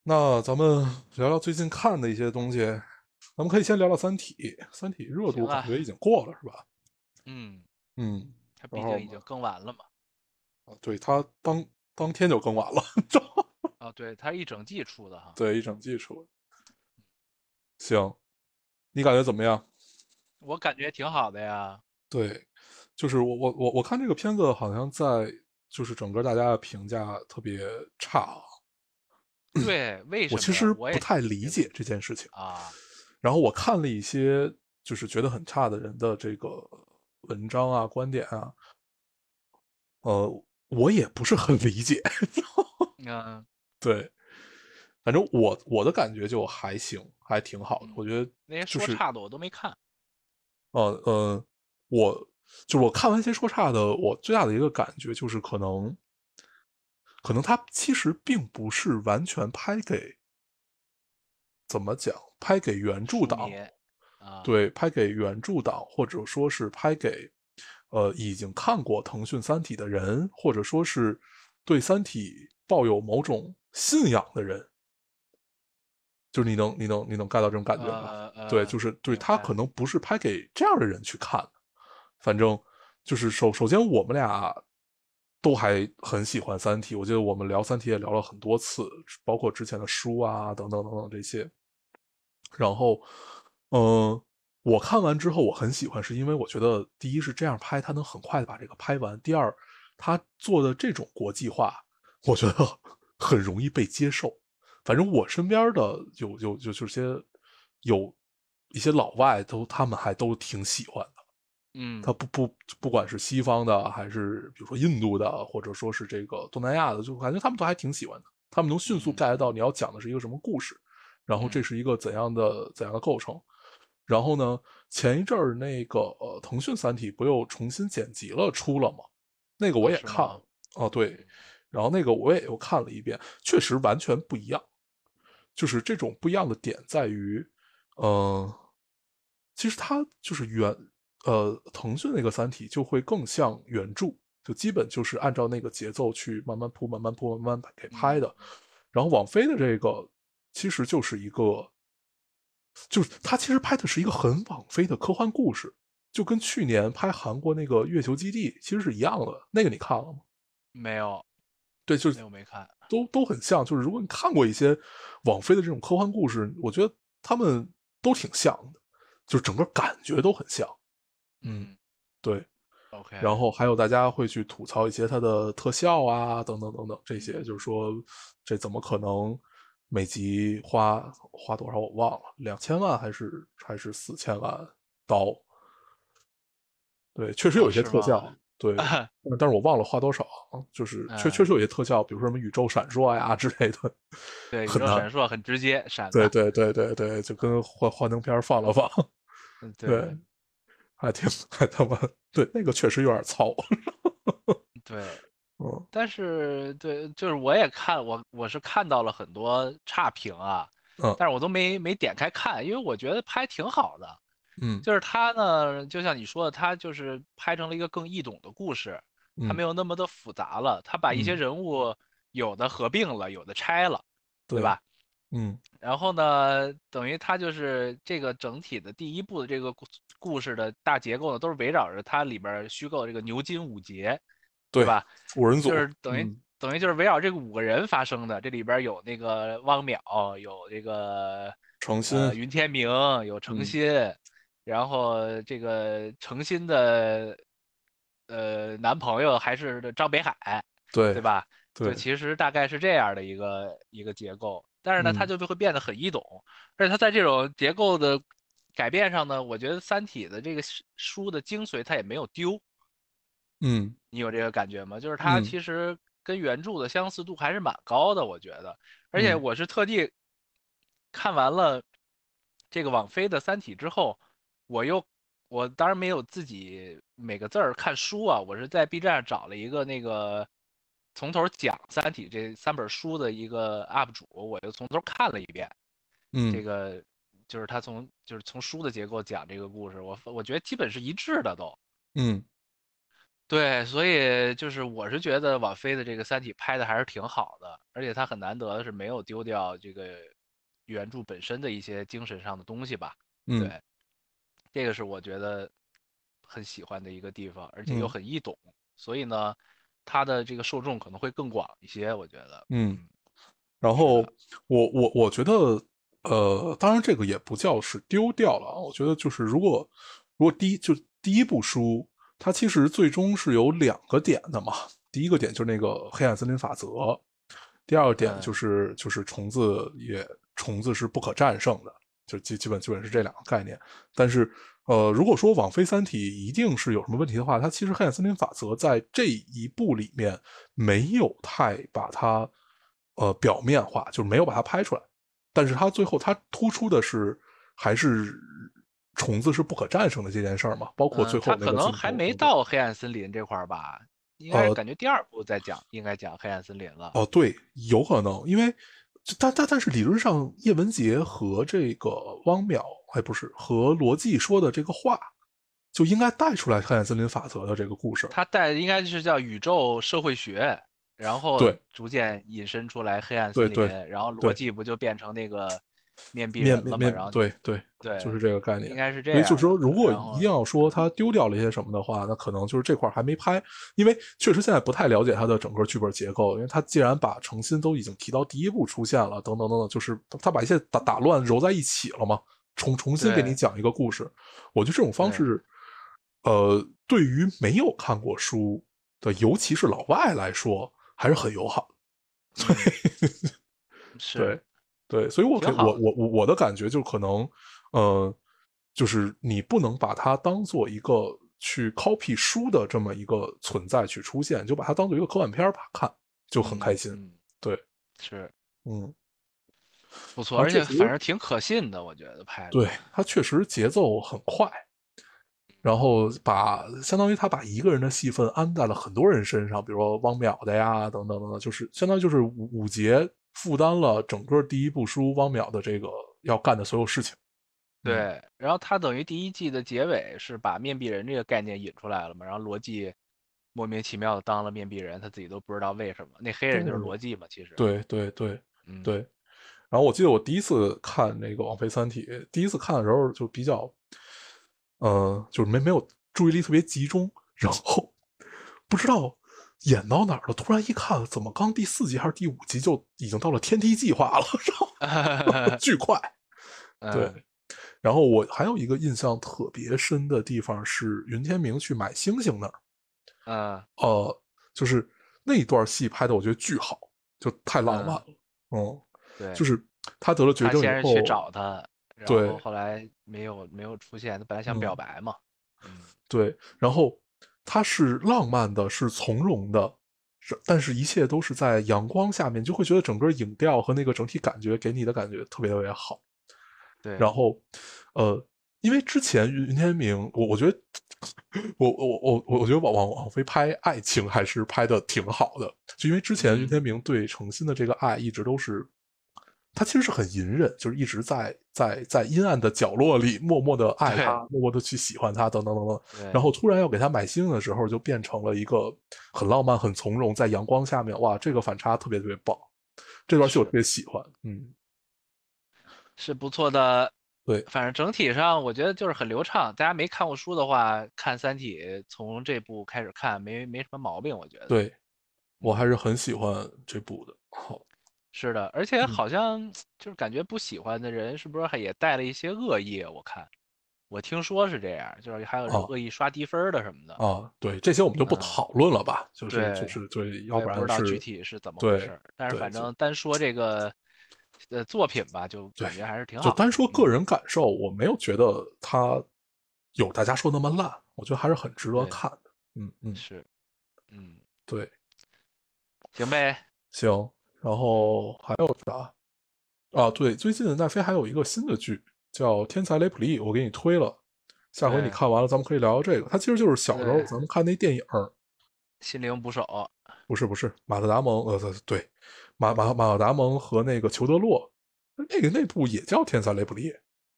那咱们聊聊最近看的一些东西，咱们可以先聊聊《三体》，《三体》热度感行啊， 觉已经过了，是吧？ 嗯， 嗯， 它然后嘛， 毕竟已经更完了嘛。 啊，对，它当当天就更完了， 哦，对，它是一整季出的哈。 对，一整季出。行，你感觉怎么样？ 我感觉挺好的呀。 对，就是我我我我看这个片子好像在就是整个大家的评价特别差啊， 对，为什么呀？ 我其实我也不太觉得理解这件事情。 啊， 然后我看了一些就是觉得很差的人的这个文章啊、观点啊，呃，我也不是很理解。 嗯对，反正我我的感觉就还行，还挺好的。我嗯， 觉得那些就是说差的我都没看。 呃呃，我就是我看完《先说差的》，我最大的一个感觉就是可能可能他其实并不是完全拍给怎么讲，拍给原著党， 书迷啊， 对，拍给原著党，或者说是拍给呃已经看过腾讯《三体》的人，或者说是对《三体》抱有某种信仰的人，就是你能你能你能 get 到这种感觉吧？对， 呃呃， 就是对他可明白。 能不是拍给这样的人去看的，反正就是首首先我们俩都还很喜欢《三体》，我记得我们聊《三体》也聊了很多次，包括之前的书啊等等等等这些。然后，嗯，我看完之后我很喜欢，是因为我觉得第一是这样拍，他能很快的把这个拍完；第二，他做的这种国际化，我觉得很容易被接受。反正我身边的有有就就些有一些老外都他们还都挺喜欢的。他嗯不不不管是西方的，还是比如说印度的，或者说是这个东南亚的，就感觉他们都还挺喜欢的。他们能迅速嗯 get 到嗯你要讲的是一个什么故事，然后这嗯， 是一个怎样的怎样的构成。然后呢，前一阵儿那个呃腾讯《三体》不又重新剪辑了出了吗？那个我啊， 也看了， 是吗？ 哦对， 嗯然后那个我也又看了一遍，确实完全不一样。就是这种不一样的点在于，嗯、其实它就是原呃腾讯那个《三体》就会更像原著，就基本就是按照那个节奏去慢慢铺、慢慢铺、慢慢给拍的。 嗯嗯然后网飞的这个其实就是一个，就是它其实拍的是一个很网飞的科幻故事，就跟去年拍韩国那个《月球基地》其实是一样的。那个你看了吗？ 没有， 对，就是那我没看。 都都很像。就是如果你看过一些网飞的这种科幻故事，我觉得他们都挺像的，就是整个感觉都很像。嗯， 嗯对。然 ，OK， 后还有大家会去吐槽一些它的特效啊，等等等等这些， 嗯就是说这怎么可能每集花花多少我忘了，两千万还是还是四千万刀？对，确实有哦， 一些是吗？ 特效，对，但但是我忘了花多少，就是确确嗯， 实有些特效，比如说什么宇宙闪烁呀之类的， 对，宇很难。 宙闪烁很直接，闪的。 对对对对对，就跟幻幻灯片放了放， 嗯， 对， 对还挺还他妈对那个确实有点糙， 对。 嗯但是对，就是我也看我我是看到了很多差评啊， 嗯但是我都没没点开看，因为我觉得拍挺好的。 嗯就是他呢，就像你说的，他就是拍成了一个更易懂的故事，他嗯没有那么的复杂了，他把一些嗯， 人物有的合并了，有的拆了，对对。 吧？ 嗯然后呢，等于它就是这个整体的第一部的这个故故事的大结构呢，都是围绕着它里边儿虚构的这个牛津五杰，对对， 吧？就五人组， 是等于嗯等于就是围绕这个五个人发生的，这里边儿有那个汪淼，有这个程心， 呃云天明，有程嗯， 心，然后这个程心的呃男朋友还是张北海， 对对吧？就对， 其实大概是这样的一个一个结构，但是呢，它嗯就会变得很易懂，而且它在这种结构的改变上呢，我觉得《三体》的这个书书的精髓它也没有丢， 嗯你有这个感觉吗？就是它嗯其实跟原著的相似度还是蛮高的，我觉得，而且嗯我是特地看完了这个网飞的《三体》之后，我又我当然没有自己每个字儿看书啊，我是在 B 站上找了一个那个从头讲《三体》这三本书的一个 U P 主，我又从头看了一遍。 嗯这个就是他从就是从书的结构讲这个故事，我我觉得基本是一致的都。 嗯对，所以就是我是觉得网飞的这个《三体》拍的还是挺好的，而且它很难得的是没有丢掉这个原著本身的一些精神上的东西吧。 嗯对，这个是我觉得很喜欢的一个地方，而且又嗯很易懂，所以呢，它的这个受众可能会更广一些，我觉得。 嗯。 嗯， 然后是的， 我我我觉得，呃，当然这个也不叫是丢掉了啊。我觉得就是如果如果第一就第一部书，它其实最终是有两个点的嘛。第一个点就是那个黑暗森林法则，第二个点就嗯是就是虫子也虫子是不可战胜的，就基基本基本是这两个概念。但是呃，如果说网飞《三体》一定是有什么问题的话，它其实黑暗森林法则在这一部里面没有太把它呃表面化，就是没有把它拍出来。但是它最后它突出的是还是虫子是不可战胜的这件事儿嘛，包括嗯， 最后那它可个镜头能还没等等。 到黑暗森林这块儿吧，应该是呃， 感觉第二部在讲，应该讲黑暗森林了。 哦，对，有可能，因为但但但是理论上，叶文洁和这个汪淼，还不是和罗辑说的这个话，就应该带出来黑暗森林法则的这个故事。 它带的应该是叫宇宙社会学，然后对逐渐引申出来黑暗森林， 对对然后逻对， 辑不就变成那个面壁人了吗？ 面面面， 然后对对，就对， 是这个概念。 应该是这所以就是说， 样的。 如果然后一定要说他丢掉了一些什么的话，那可能就是这块还没拍，因为确实现在不太了解他的整个剧本结构，因为他既然把诚心都已经提到第一部出现了，等等等等，就是他把一切打打乱揉在一起了嘛，重重新给你对讲一个故事。我觉得这种方对， 式，呃，对于没有看过书的，尤其是老外来说，还是很友好的。 嗯，是对，对，所以我可以，我挺好的。 我我我的感觉就可能，呃，就是你不能把它当做一个去 copy 书的这么一个存在去出现，就把它当做一个科幻片儿吧看，就很开心。 嗯嗯， 对， 是嗯， 不错， 然后确实， 而且反正挺可信的，我觉得拍的。 对，它确实节奏很快，然后把相当于他把一个人的戏份安在了很多人身上，比如说汪淼的呀，等等等等，就是相当于就是五五节负担了整个第一部书汪淼的这个要干的所有事情。嗯， 对，然后他等于第一季的结尾是把面壁人这个概念引出来了嘛，然后罗辑莫名其妙的当了面壁人，他自己都不知道为什么。那黑人就是罗辑嘛，其实。 对对对嗯对。然后我记得我第一次看那个《网飞三体》，第一次看的时候就比较，呃，就是没没有注意力特别集中，然后不知道演到哪儿了，突然一看，怎么刚第四集还是第五集就已经到了天梯计划了，然后巨快。对， 嗯然后我还有一个印象特别深的地方是云天明去买星星那儿， 嗯呃，就是那一段戏拍的我觉得巨好，就太浪漫嗯， 了。嗯，就对， 是他得了绝他症以先是去后， 找他，然后对， 后来没有没有出现，他本来想表嗯， 白嘛。嗯， 对，然后他是浪漫的，是从容的，是但是一切都是在阳光下面，就会觉得整个影调和那个整体感觉给你的感觉特别特别好。然对， 后，呃，因为之前云云天明，我我觉得，我我我我我觉得王王王菲拍爱情还是拍的挺好的，就因为之前云嗯天明对程心的这个爱一直都是，他其实是很隐忍，就是一直在在在阴暗的角落里默默的爱他， 对默默的去喜欢他，等等等等，然对， 后突然要给他买星星的时候，就变成了一个很浪漫、很从容，在阳光下面，哇，这个反差特别特别棒，这段戏我特是。 别喜欢，嗯， 是不错的， 对反正整体上我觉得就是很流畅。大家没看过书的话，看《三体》从这部开始看没没什么毛病，我觉得。 对。我还嗯， 是很喜欢这部的。好， 是的，而且嗯好像就是感觉不喜欢的人是不是还也带了一些恶意啊？我看，我听说是这样，就是还有这啊恶意刷低分儿的什么的。 啊，对，这些我们就不嗯， 讨论了吧，就是就对， 是对，要不我也不知道具然是， 体是怎么回事对儿，但是对，就反正单说这个呃作品吧，就对， 感觉还是挺就单好的。 说个嗯， 人感受，我没有觉得它有大家说那么烂，我觉得还是很值得对， 看的。嗯嗯， 是，嗯， 对， 行呗。 行，然嗯， 后还有啥啊？对，最近奈飞还有一个新的剧叫《天才雷普利》，我给你推了，下回你对看完了，咱们可以聊聊这个。它其实就是小时候对， 咱们看那电影心灵捕手。 不是不是，马特达蒙，呃，对，马马马特达蒙和那个裘德洛，那个那部也叫《天才雷普利》。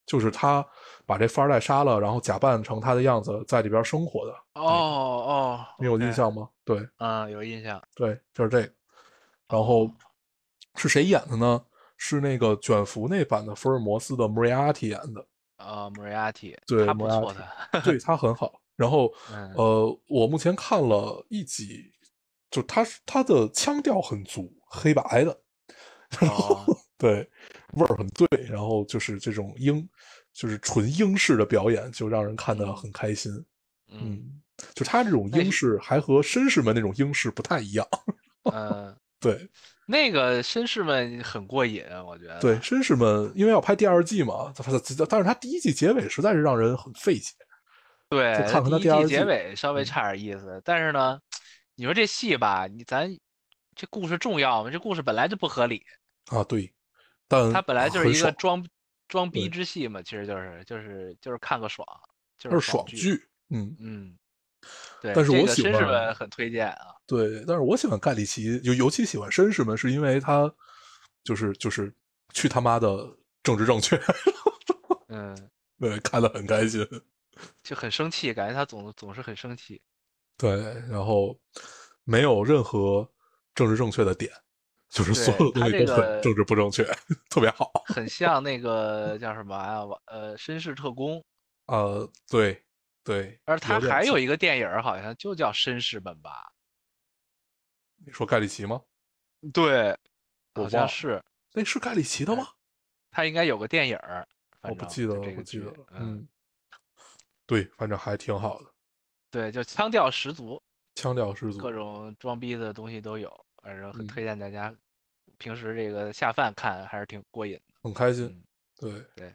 就是他把这富二代杀了，然后假扮成他的样子在里边生活的哦那个， 哦你有印 ，OK， 象吗？对嗯，有印象。 对，就是这个。然后哦， 是谁演的呢？是那个卷福那版的福尔摩斯的莫瑞亚蒂演的。 呃 m o r i a r t y 对， 他不错莫瑞亚蒂， 的。 对他很好。然后， 嗯， 呃，我目前看了一集，就他是他的腔调很足，黑白的，然后哦， 对味儿很对，然后就是这种英，就是纯英式的表演，就让人看得嗯很开心。 嗯， 嗯，就他这种那是英式还和绅士们那种英式不太一样。 嗯， 对那个绅士们很过瘾，我觉对， 得。 绅士们因为要拍第二季嘛，他他但是他第一季结尾实在是让人很费解。就对，他看看他第一季结第二季。 尾稍微嗯差点意思，但是呢，你说这戏吧，你咱这故事重要吗？这故事本来就不合理， 啊对，但它本来就是一个很爽。 装装逼对， 之戏嘛，其实就是就是就是看个爽，就是它是爽剧。 爽剧。嗯， 嗯，对， 但是这个绅我喜欢。 士们很推荐啊。 对，但是我喜欢盖里奇，尤尤其喜欢绅士们，是因为他就是就是去他妈的政治正确。 嗯， 对，看得很开心。 就很生气，感觉他总总是很生气。 对，然后没有任何政治正确的点，就是所对，他这有东西都很个政治不正确，特别好。 很像那个叫什么呀？呃，绅士特工。 呃，对对， 而他有点像。 还有一个电影儿好像就叫《绅士们》吧？ 你说盖里奇吗？ 对，好像我忘了， 是。 那是盖里奇的他吗？ 他应该有个电影儿， 我反正就不记得了， 这个剧。 不记得了。 嗯， 嗯，对，反正还挺好的， 对，就腔调十足， 腔调十足。 各种装逼的东西都有，反正很嗯， 推荐大家平时这个下饭看还是挺过瘾的。 很开心。 嗯， 对对。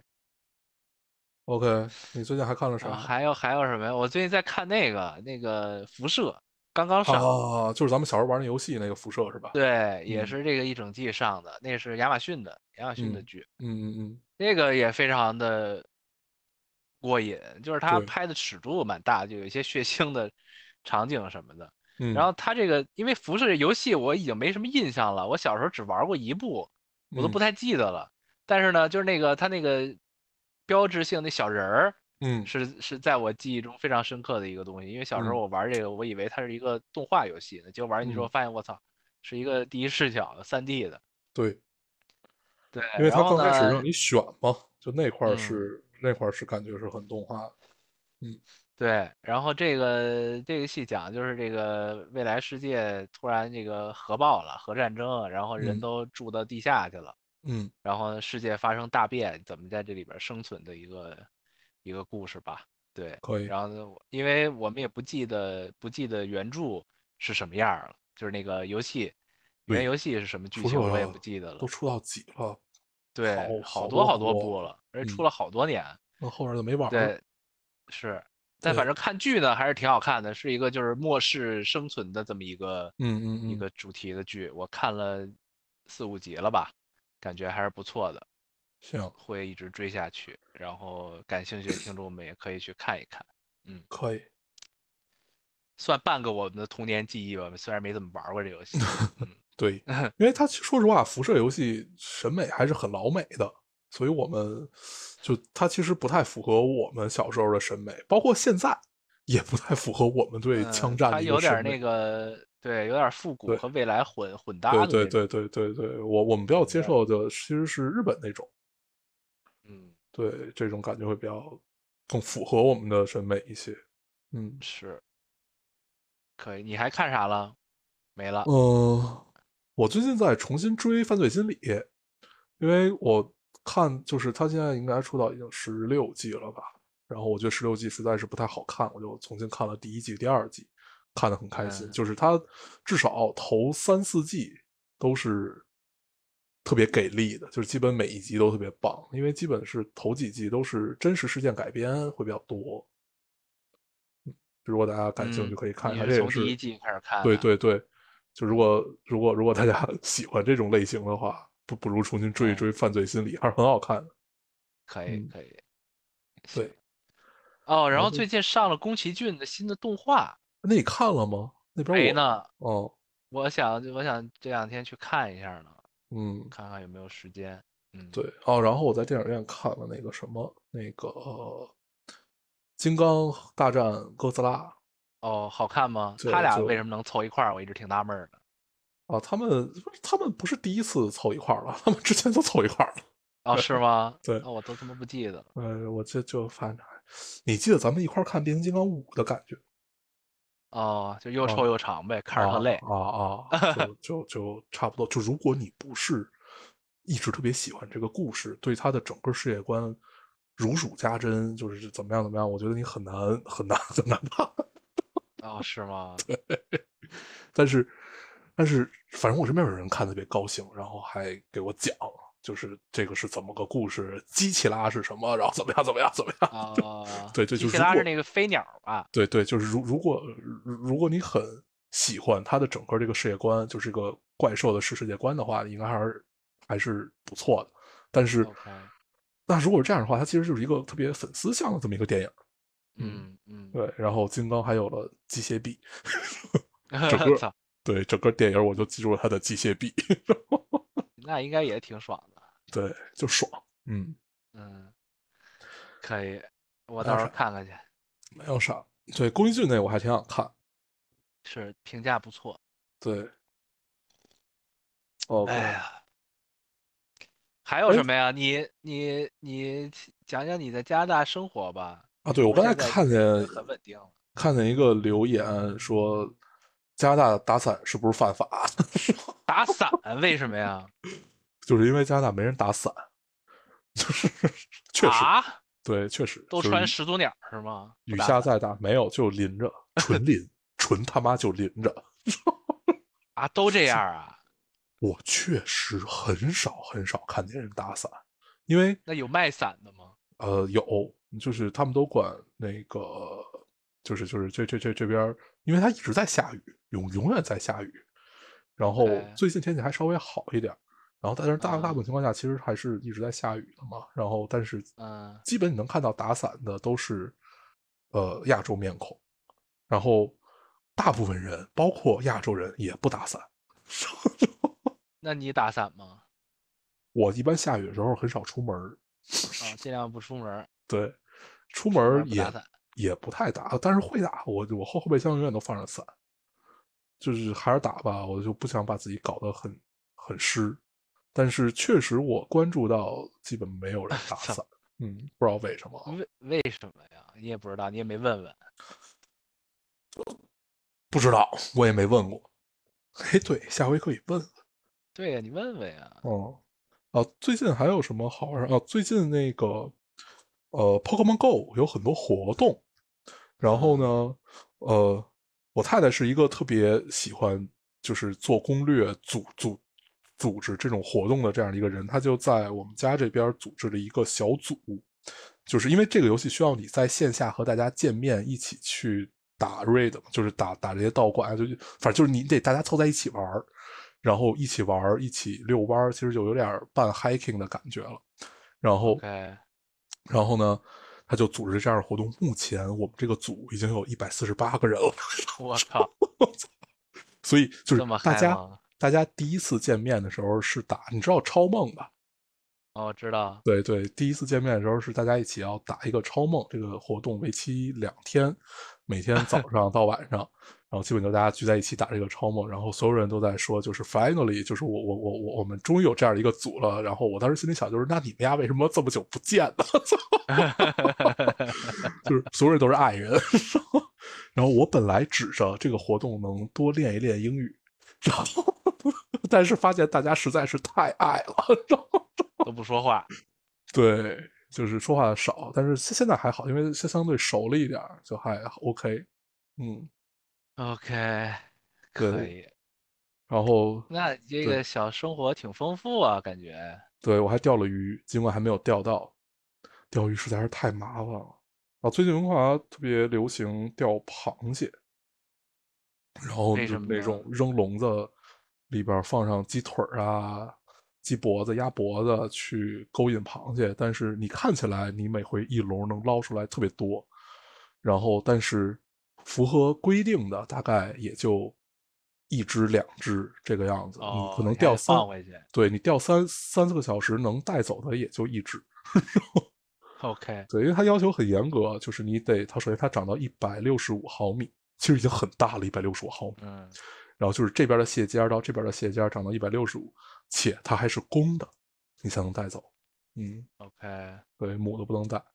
，OK，你最近还看了然后啥？ 还有还有什么呀？我最近在看那个那个辐射，刚刚上。 啊，就是咱们小时候玩那游戏那个辐射是吧？ 对，也嗯是这个一整季上的，那是亚马逊的亚马逊的嗯剧。 嗯嗯嗯， 这个也非常的过瘾，就是他对， 拍的尺度蛮大，就有一些血腥的场景什么的。然嗯后他这个，因为辐射游戏我已经没什么印象了，我小时候只玩过一部，我都嗯不太记得了。但是呢，就是那个他那个标志性的小人儿， 嗯是是在我记忆中非常深刻的一个东西。因为小时候嗯我玩这个，我以为它是一个动画游戏呢，结果玩进去之后嗯， 发现我操，是一个第一视角的 三 D 的。 对， 对， 因为他然后呢， 刚开始让你选嘛，就那块儿嗯。 是那块儿是感觉是很动画的。嗯对，然后这个这个戏讲就是这个未来世界突然这个核爆了，核战争，然后人嗯都住到地下去了， 嗯， 然后世界发生大变，怎么在这里边生存的一个一个故事吧。对， 可以。 然后呢，我因为我们也不记得不记得原著是什么样儿了，就是那个游戏原对， 游戏是什么剧辐情我也不射记得了。 都出到几了？好对，好好多好多好多。 多部了，而且出嗯， 了好多年。 那后面就没玩了。 对，是，但反对， 正看剧呢还是挺好看的，是一个就是末世生存的这么一个嗯嗯嗯， 一个主题的剧，我看了四五集了吧，感觉还是不错的， 行， 会一直追下去。然后感兴趣的听众们也可以去看一看。嗯， 可以。 算半个我们的童年记忆吧，虽然没怎么玩过这游戏。嗯， 对，因为它说实话，辐射游戏审美还是很老美的，所以我们就它其实不太符合我们小时候的审美，包括现在也不太符合我们对枪嗯， 战的一个审美。 它有点那个，对，有点复古对和未来混混搭的那种对对对对对对，我我们比较接感觉。 受的其实是日本那种。 嗯， 对，这种感觉会比较更符合我们的审美一些。嗯是。可以，你还看啥了？没了。 呃，我最近在重新追《犯罪心理》，因为我看就是他现在应该出到已经十六季了吧，然后我觉得十六季实在是不太好看，我就重新看了第一季、第二季，看得很开心。 嗯就是他至少头三四季都是特别给力的，就是基本每一集都特别棒，因为基本是头几季都是真实事件改编会比较多。如果大家感兴趣， 嗯， 可以看一下， 你是这也是。 从第一季开始看的？ 对对对，就如嗯果如果如果大家喜欢这种类型的话，不不如重新追一嗯， 追《犯罪心理》，还是很好看的。 可以嗯， 可以，行。 对。 哦，然然后后最近上了宫崎骏的新的动画。 那你看了吗？那边我。 没呢， 哦， 我想我想这两天去看一下呢， 嗯， 看看有没有时间。 嗯， 对哦，然后我在电影院看了那个什么，那个呃金刚大战哥斯拉， 哦，好看吗？他对，就俩为什么能凑一块儿？我一直挺纳闷儿的。 啊，他们他们不是第一次凑一块儿了，他们之前就凑一块儿了。 哦，是吗？ 对， 哦，我都他妈不记得了。 呃，我这就反正，你记得咱们一块儿看《变形金刚五》的感觉哦，就又啊臭又长呗，看着特啊累。 啊啊，就就就差不多。就如果你不是一直特别喜欢这个故事，对它的整个世界观如数家珍，就是怎么样怎么样，我觉得你很难很难很难看。 哦，是吗？ 但是，但是，反正我身边有人看特别高兴，然后还给我讲，就是这个是怎么个故事，基奇拉是什么，然后怎么样怎么样怎么样。 啊， 对对， 基奇拉是就如果那个飞鸟吧？ 对对，就是如如果如果你很喜欢它的整个这个世界观，就是这个怪兽的世世界观的话，应该还是还是不错的。但是， OK。 那如果是这样的话，它其实就是一个特别粉丝向的这么一个电影。嗯， 嗯嗯。 对。然后金刚还有了机械臂，整个操， 对整个电影我就记住了他的机械臂。 那应该也挺爽的。 对，就爽。嗯， 嗯，可以，我到时候没有啥， 看看去。 没有啥。对，宫崎骏那我还挺想看。 是评价不错。 对，OK。 哎呀，还有哎什么呀？你你你讲讲你在加拿大生活吧。 啊，对，我听说刚才现在这看见边已经很稳定了。 看见一个留言说，加拿大打伞是不是犯法？ 打伞为什么呀？ 就是因为加拿大没人打伞，就是确实， 啊， 对，确实都穿就是雨始祖鸟是吗？不雨打伞下再大，没有就淋着，纯淋，纯他妈就淋着。 啊？都这样啊？ 我确实很少很少看见人打伞，因为那有卖伞的吗呃有，就是他们都管那个，就是就是这这这这边儿，因为它一直在下雨，永永远在下雨，然后 ？OK。 最近天气还稍微好一点，然后但是大大部嗯分情况下其实还是一直在下雨的嘛，然后但是嗯。 基本你能看到打伞的都是呃亚洲面孔，然后大部分人包括亚洲人也不打伞。 那你打伞吗？ 我一般下雨的时候很少出门儿， 啊，尽量不出门儿。 对，出门出门儿也儿不打伞。 也不太打，但是会打。我我后后备箱永远都放着伞，就是还是打吧，我就不想把自己搞得很很湿。但是确实我关注到基本没有人打操， 伞，嗯，不知道为什么啊， 为为什么呀？你也不知道，你也没问问。 不知道，我也没问过。哎，对，下回可以问问。 对呀，你问问呀。 哦，啊，最近还有什么好玩儿啊？最近那个呃，Pokemon Go 有很多活动，然后嗯。 呢，呃，我太太是一个特别喜欢就是做攻略、组组组织这种活动的这样的一个人，她就在我们家这边组织了一个小组，就是因为这个游戏需要你在线下和大家见面，一起去打 raid 嘛，就是打打这些道馆，就反正就是你得大家凑在一起玩，然后一起玩，一起遛弯，其实就有点半 hiking 的感觉了。然后， OK。 然后呢，他就组织这样的活动。目前我们这个组已经有一百四十八个人了， 我靠， 所以就是这么大家嗨吗？ 大家第一次见面的时候是打，你知道超梦吧？ 哦，我知道。 对对，第一次见面的时候是大家一起要打一个超梦，这个活动为期两天，每天早上到晚上，然后基本就大家聚在一起打这个超梦，然后所有人都在说，就是 finally，就是我我我我我们终于有这样一个组了。然后我当时心里想，就是那你们呀为什么这么久不见呢？就是所有人都是爱人，然后我本来指着这个活动能多练一练英语，然后但是发现大家实在是太爱了，然后都不说话。 对，就是说话少，但是现现在还好，因为相相对熟了一点就还 OK。嗯， OK。可对， 以。 然后那你这对个小生活挺丰富啊，感觉。 对，我还钓了鱼，尽管还没有钓到，钓鱼实在是太麻烦了。啊，最近文化特别流行钓螃蟹，然后为就是那种什么呢？ 扔笼子里边放上鸡腿儿啊、鸡脖子、鸭脖子去勾引螃蟹，但是你看起来你每回一笼能捞出来特别多，然后但是符合规定的大概也就一只两只这个样子， 哦、 你可能掉三， 放回去， 对你掉三三四个小时能带走的也就一只。 OK， 对，因为它要求很严格，就是你得，它首先它长到一百六十五毫米，其实已经很大了，一百六十五毫米。 嗯， 然后就是这边的蟹尖到这边的蟹尖长到一百六十五，且它还是公的，你才能带走。嗯 ，OK， 对，母的不能带。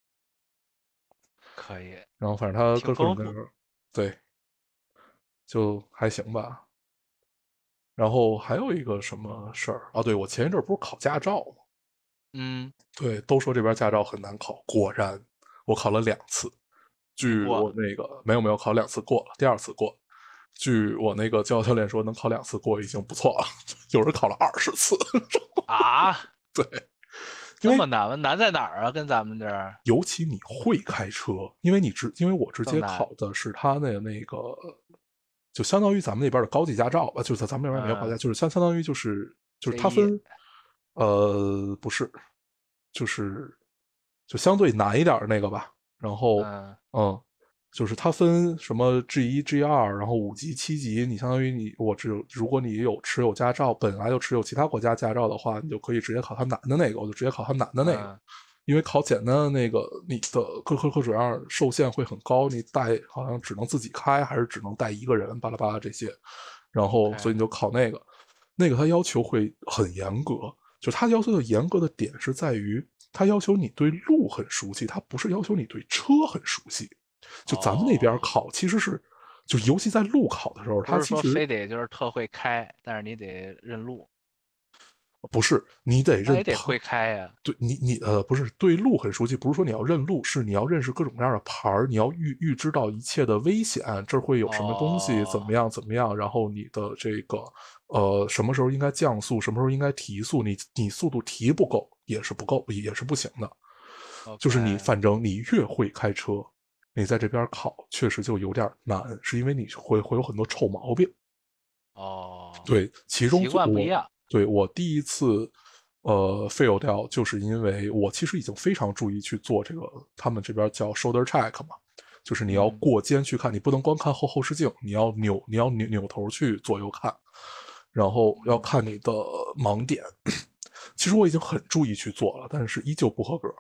可以， 然后反正它各挺丰富。 各种各样，对，就还行吧。然后还有一个什么事儿啊？对，我前一阵不是考驾照吗？ 嗯， 对，都说这边驾照很难考，果然我考了两次。据我你过了， 那个没有没有考两次过了，第二次过了。据我那个教教练说，能考两次过已经不错了，有人考了二十次。 啊？ 对，因为这么难吗？难在哪儿啊？跟咱们这儿尤其你会开车，因为你直，因为我直接更难。 考的是他那那个，就相当于咱们那边的高级驾照吧，就是咱们那边没有高级， 嗯就是相相当于就是就是 ，C 一， 它分，呃，不是，就是就相对难一点的那个吧。然后， 嗯嗯，就是它分什么 G 一、G 二，然后五级、七级。你相当于你我只有，如果你有持有驾照，本来就持有其他国家驾照的话，你就可以直接考它难的那个，我就直接考它难的那个。 嗯因为考简单的那个，你的各科科主要受限会很高，你带好像只能自己开，还是只能带一个人，巴拉巴拉这些。然后，所以 ，OK， 你就考那个，那个它要求会很严格，就它要求的严格的点是在于，它要求你对路很熟悉，它不是要求你对车很熟悉。就咱们那边哦， 考其实是，就尤其在路考的时候， 不是说它其实非得就是特会开，但是你得认路， 不是你得认旁， 那也得会开呀。 对你你呃不是对路很熟悉，不是说你要认路，是你要认识各种各样的牌儿，你要预预知到一切的危险，这儿会有什么东西，怎哦么样怎么样，然后你的这个呃什么时候应该降速，什么时候应该提速，你你速度提不够也是不够，也是不行的。就是你 ，OK， 反正你越会开车，你在这边考确实就有点难，是因为你会会有很多臭毛病。 哦， 对，其中习最我惯不一样。 对我第一次呃 fail 掉，就是因为我其实已经非常注意去做这个，他们这边叫 shoulder check 嘛，就是你要嗯过肩去看，你不能光看后后视镜，你要扭你要扭扭头去左右看，然后要嗯， 看你的盲点。其实我已经很注意去做了，但是依旧不合格。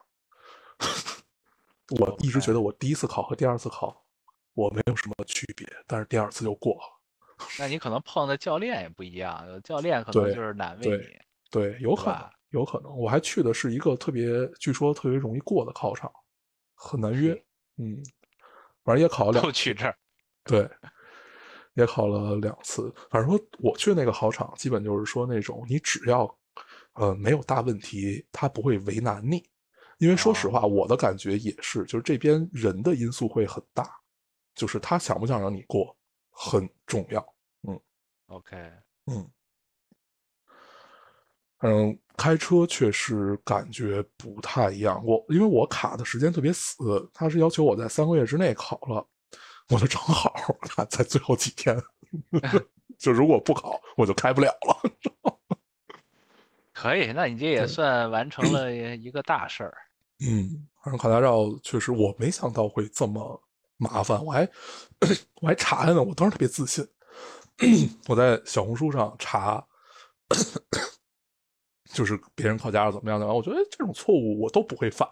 我一直觉 ，OK， 得我第一次考和第二次考我没有什么区别，但是第二次就过了。 那你可能碰的教练也不一样，有教练可能对就是难为对你， 对，有可能， 是吧？ 有可能。我还去的是一个特别，据说特别容易过的考场，很难约。 嘿， 嗯，反正也考了两次， 都去这儿。 对，也考了两次。反正说我去那个考场，基本就是说那种你只要呃没有大问题，他不会为难你。因为说实话， 哦我的感觉也是，就是这边人的因素会很大，就是他想不想让你过很重要。嗯 ，OK， 嗯。嗯，开车确实感觉不太一样。我因为我卡的时间特别死，他是要求我在三个月之内考了，我就正好卡在最后几天，就如果不考，我就开不了了。 可以，那你这也对， 算完成了一个大事儿。 嗯，反正考驾照确实我没想到会这么麻烦，我还我还查了呢，我当时特别自信，我在小红书上查。就是别人考驾照怎么样的，然后我觉得这种错误我都不会犯，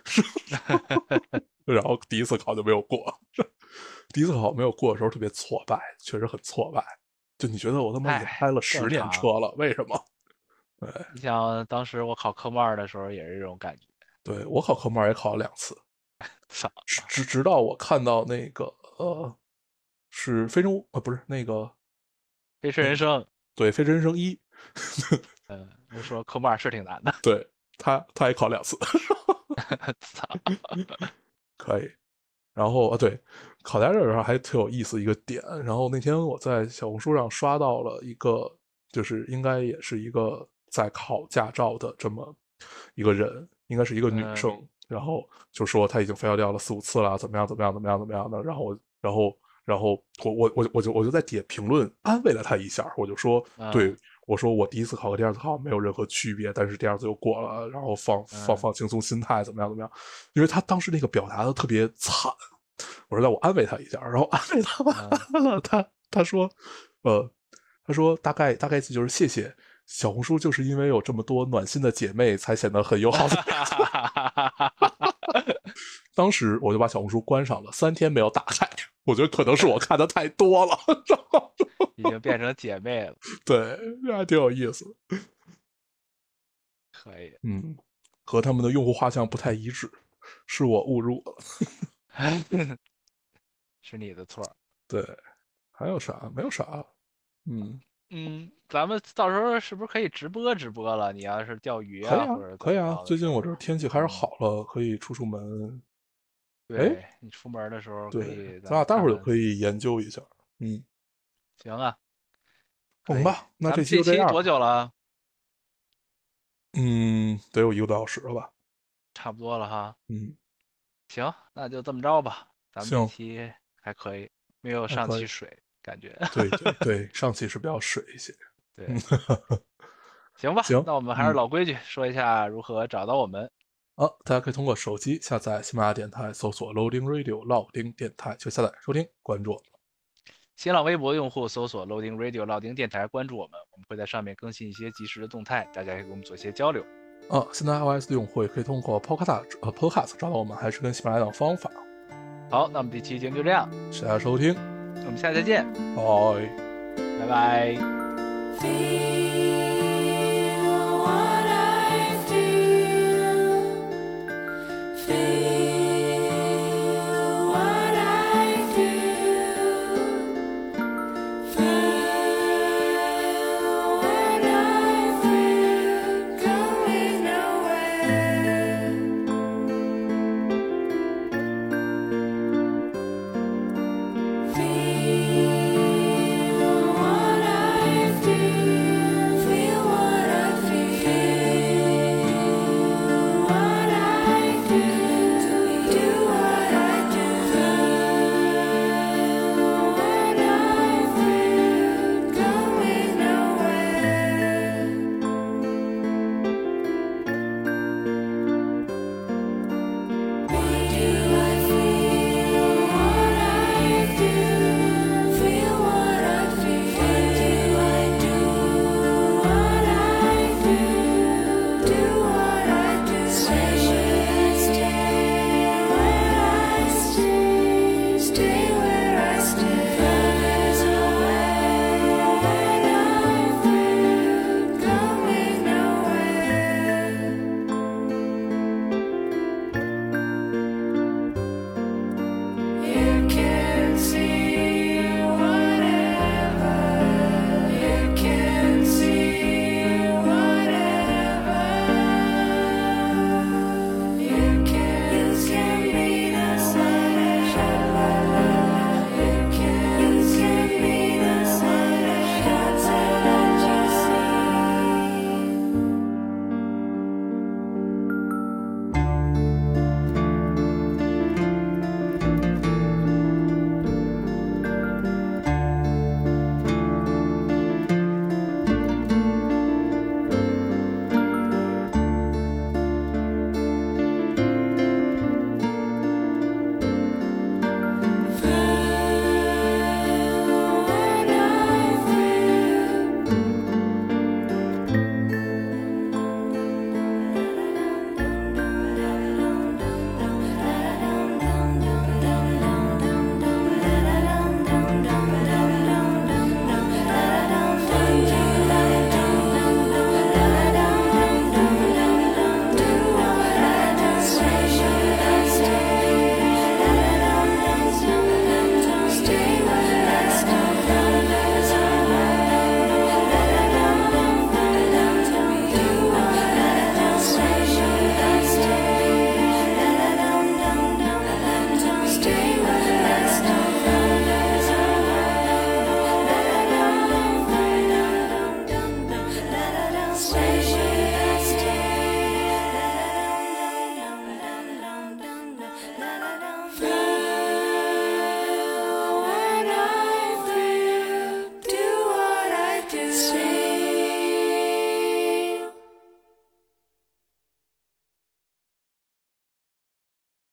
然后第一次考就没有过，第一次考没有过的时候特别挫败，确实很挫败。就你觉得我他妈已经开唉， 了十年正常。 车了，为什么？对你想当时我考科目二的时候也是这种感觉， 对，我考科目二也考了两次， 操， 直直直到我看到那个呃，是非洲呃不是那个飞驰那个人生， 对非真人生一， 嗯，人说科目二是挺难的， 对他他也考两次， 操， 可以。然后啊，对，考驾照上还挺有意思一个点。然后那天我在小红书上刷到了一个，就是应该也是一个在考驾照的这么一个人，应该是一个女嗯生。然后就说她已经 fail 掉了四五次了，怎么样怎么样怎么样怎么样的。然后我，然后，然后我我我我就我就在底下评论安慰了她一下，我就说，对， 嗯我说我第一次考和第二次考没有任何区别，但是第二次就过了，然后放放嗯放轻松心态，怎么样怎么样？因为他当时那个表达的特别惨，我说让我安慰他一下，然后安慰他完嗯了，他他说，呃， 他说大概大概意思就是谢谢小红书，就是因为有这么多暖心的姐妹，才显得很友好的。当时我就把小红书关上了，三天没有打开。我觉得可能是我看的太多了， 已经变成姐妹了。 对，这还挺有意思。 可以， 嗯，和他们的用户画像不太一致，是我误入了。 是你的错。 对，还有啥？没有啥。嗯嗯，咱们到时候是不是可以直播直播了？你要是钓鱼啊， 可以啊， 或者怎可以啊。 么着的最近我这时候， 天气开始好了，可以出出门。哎， 对你出门的时候可对， 以，咱咱俩待会儿就们看看。 可以研究一下。嗯， 行啊，可以。 懂吧？那这咱们期就这样。 这期多久了？ 嗯，得有一个多小时了吧？ 差不多了哈。 嗯， 行，那就这么着吧。咱们这行， 期还可以，没有还可以。 上期水，感觉。 对对对，上期是比较水一些。嗯， 对，行吧， 行， 那我们还是嗯。 老规矩，说一下如何找到我们。 好，大家可以通过手机下载喜马拉雅电台，搜索 Loading Radio 老丁电台，就下载收听，关注我们。 新浪微博用户搜索 Loading Radio 老丁电台，关注我们，我们会在上面更新一些及时的动态，大家可以跟我们做一些交流。 啊，现在 iOS 的用户也可以通过 Podcast 呃 Podcast 找到我们，还是跟喜马拉雅等方法。 好，那我们这期节目就这样， 谢谢大家收听， 我们下期再见， 拜。 拜拜。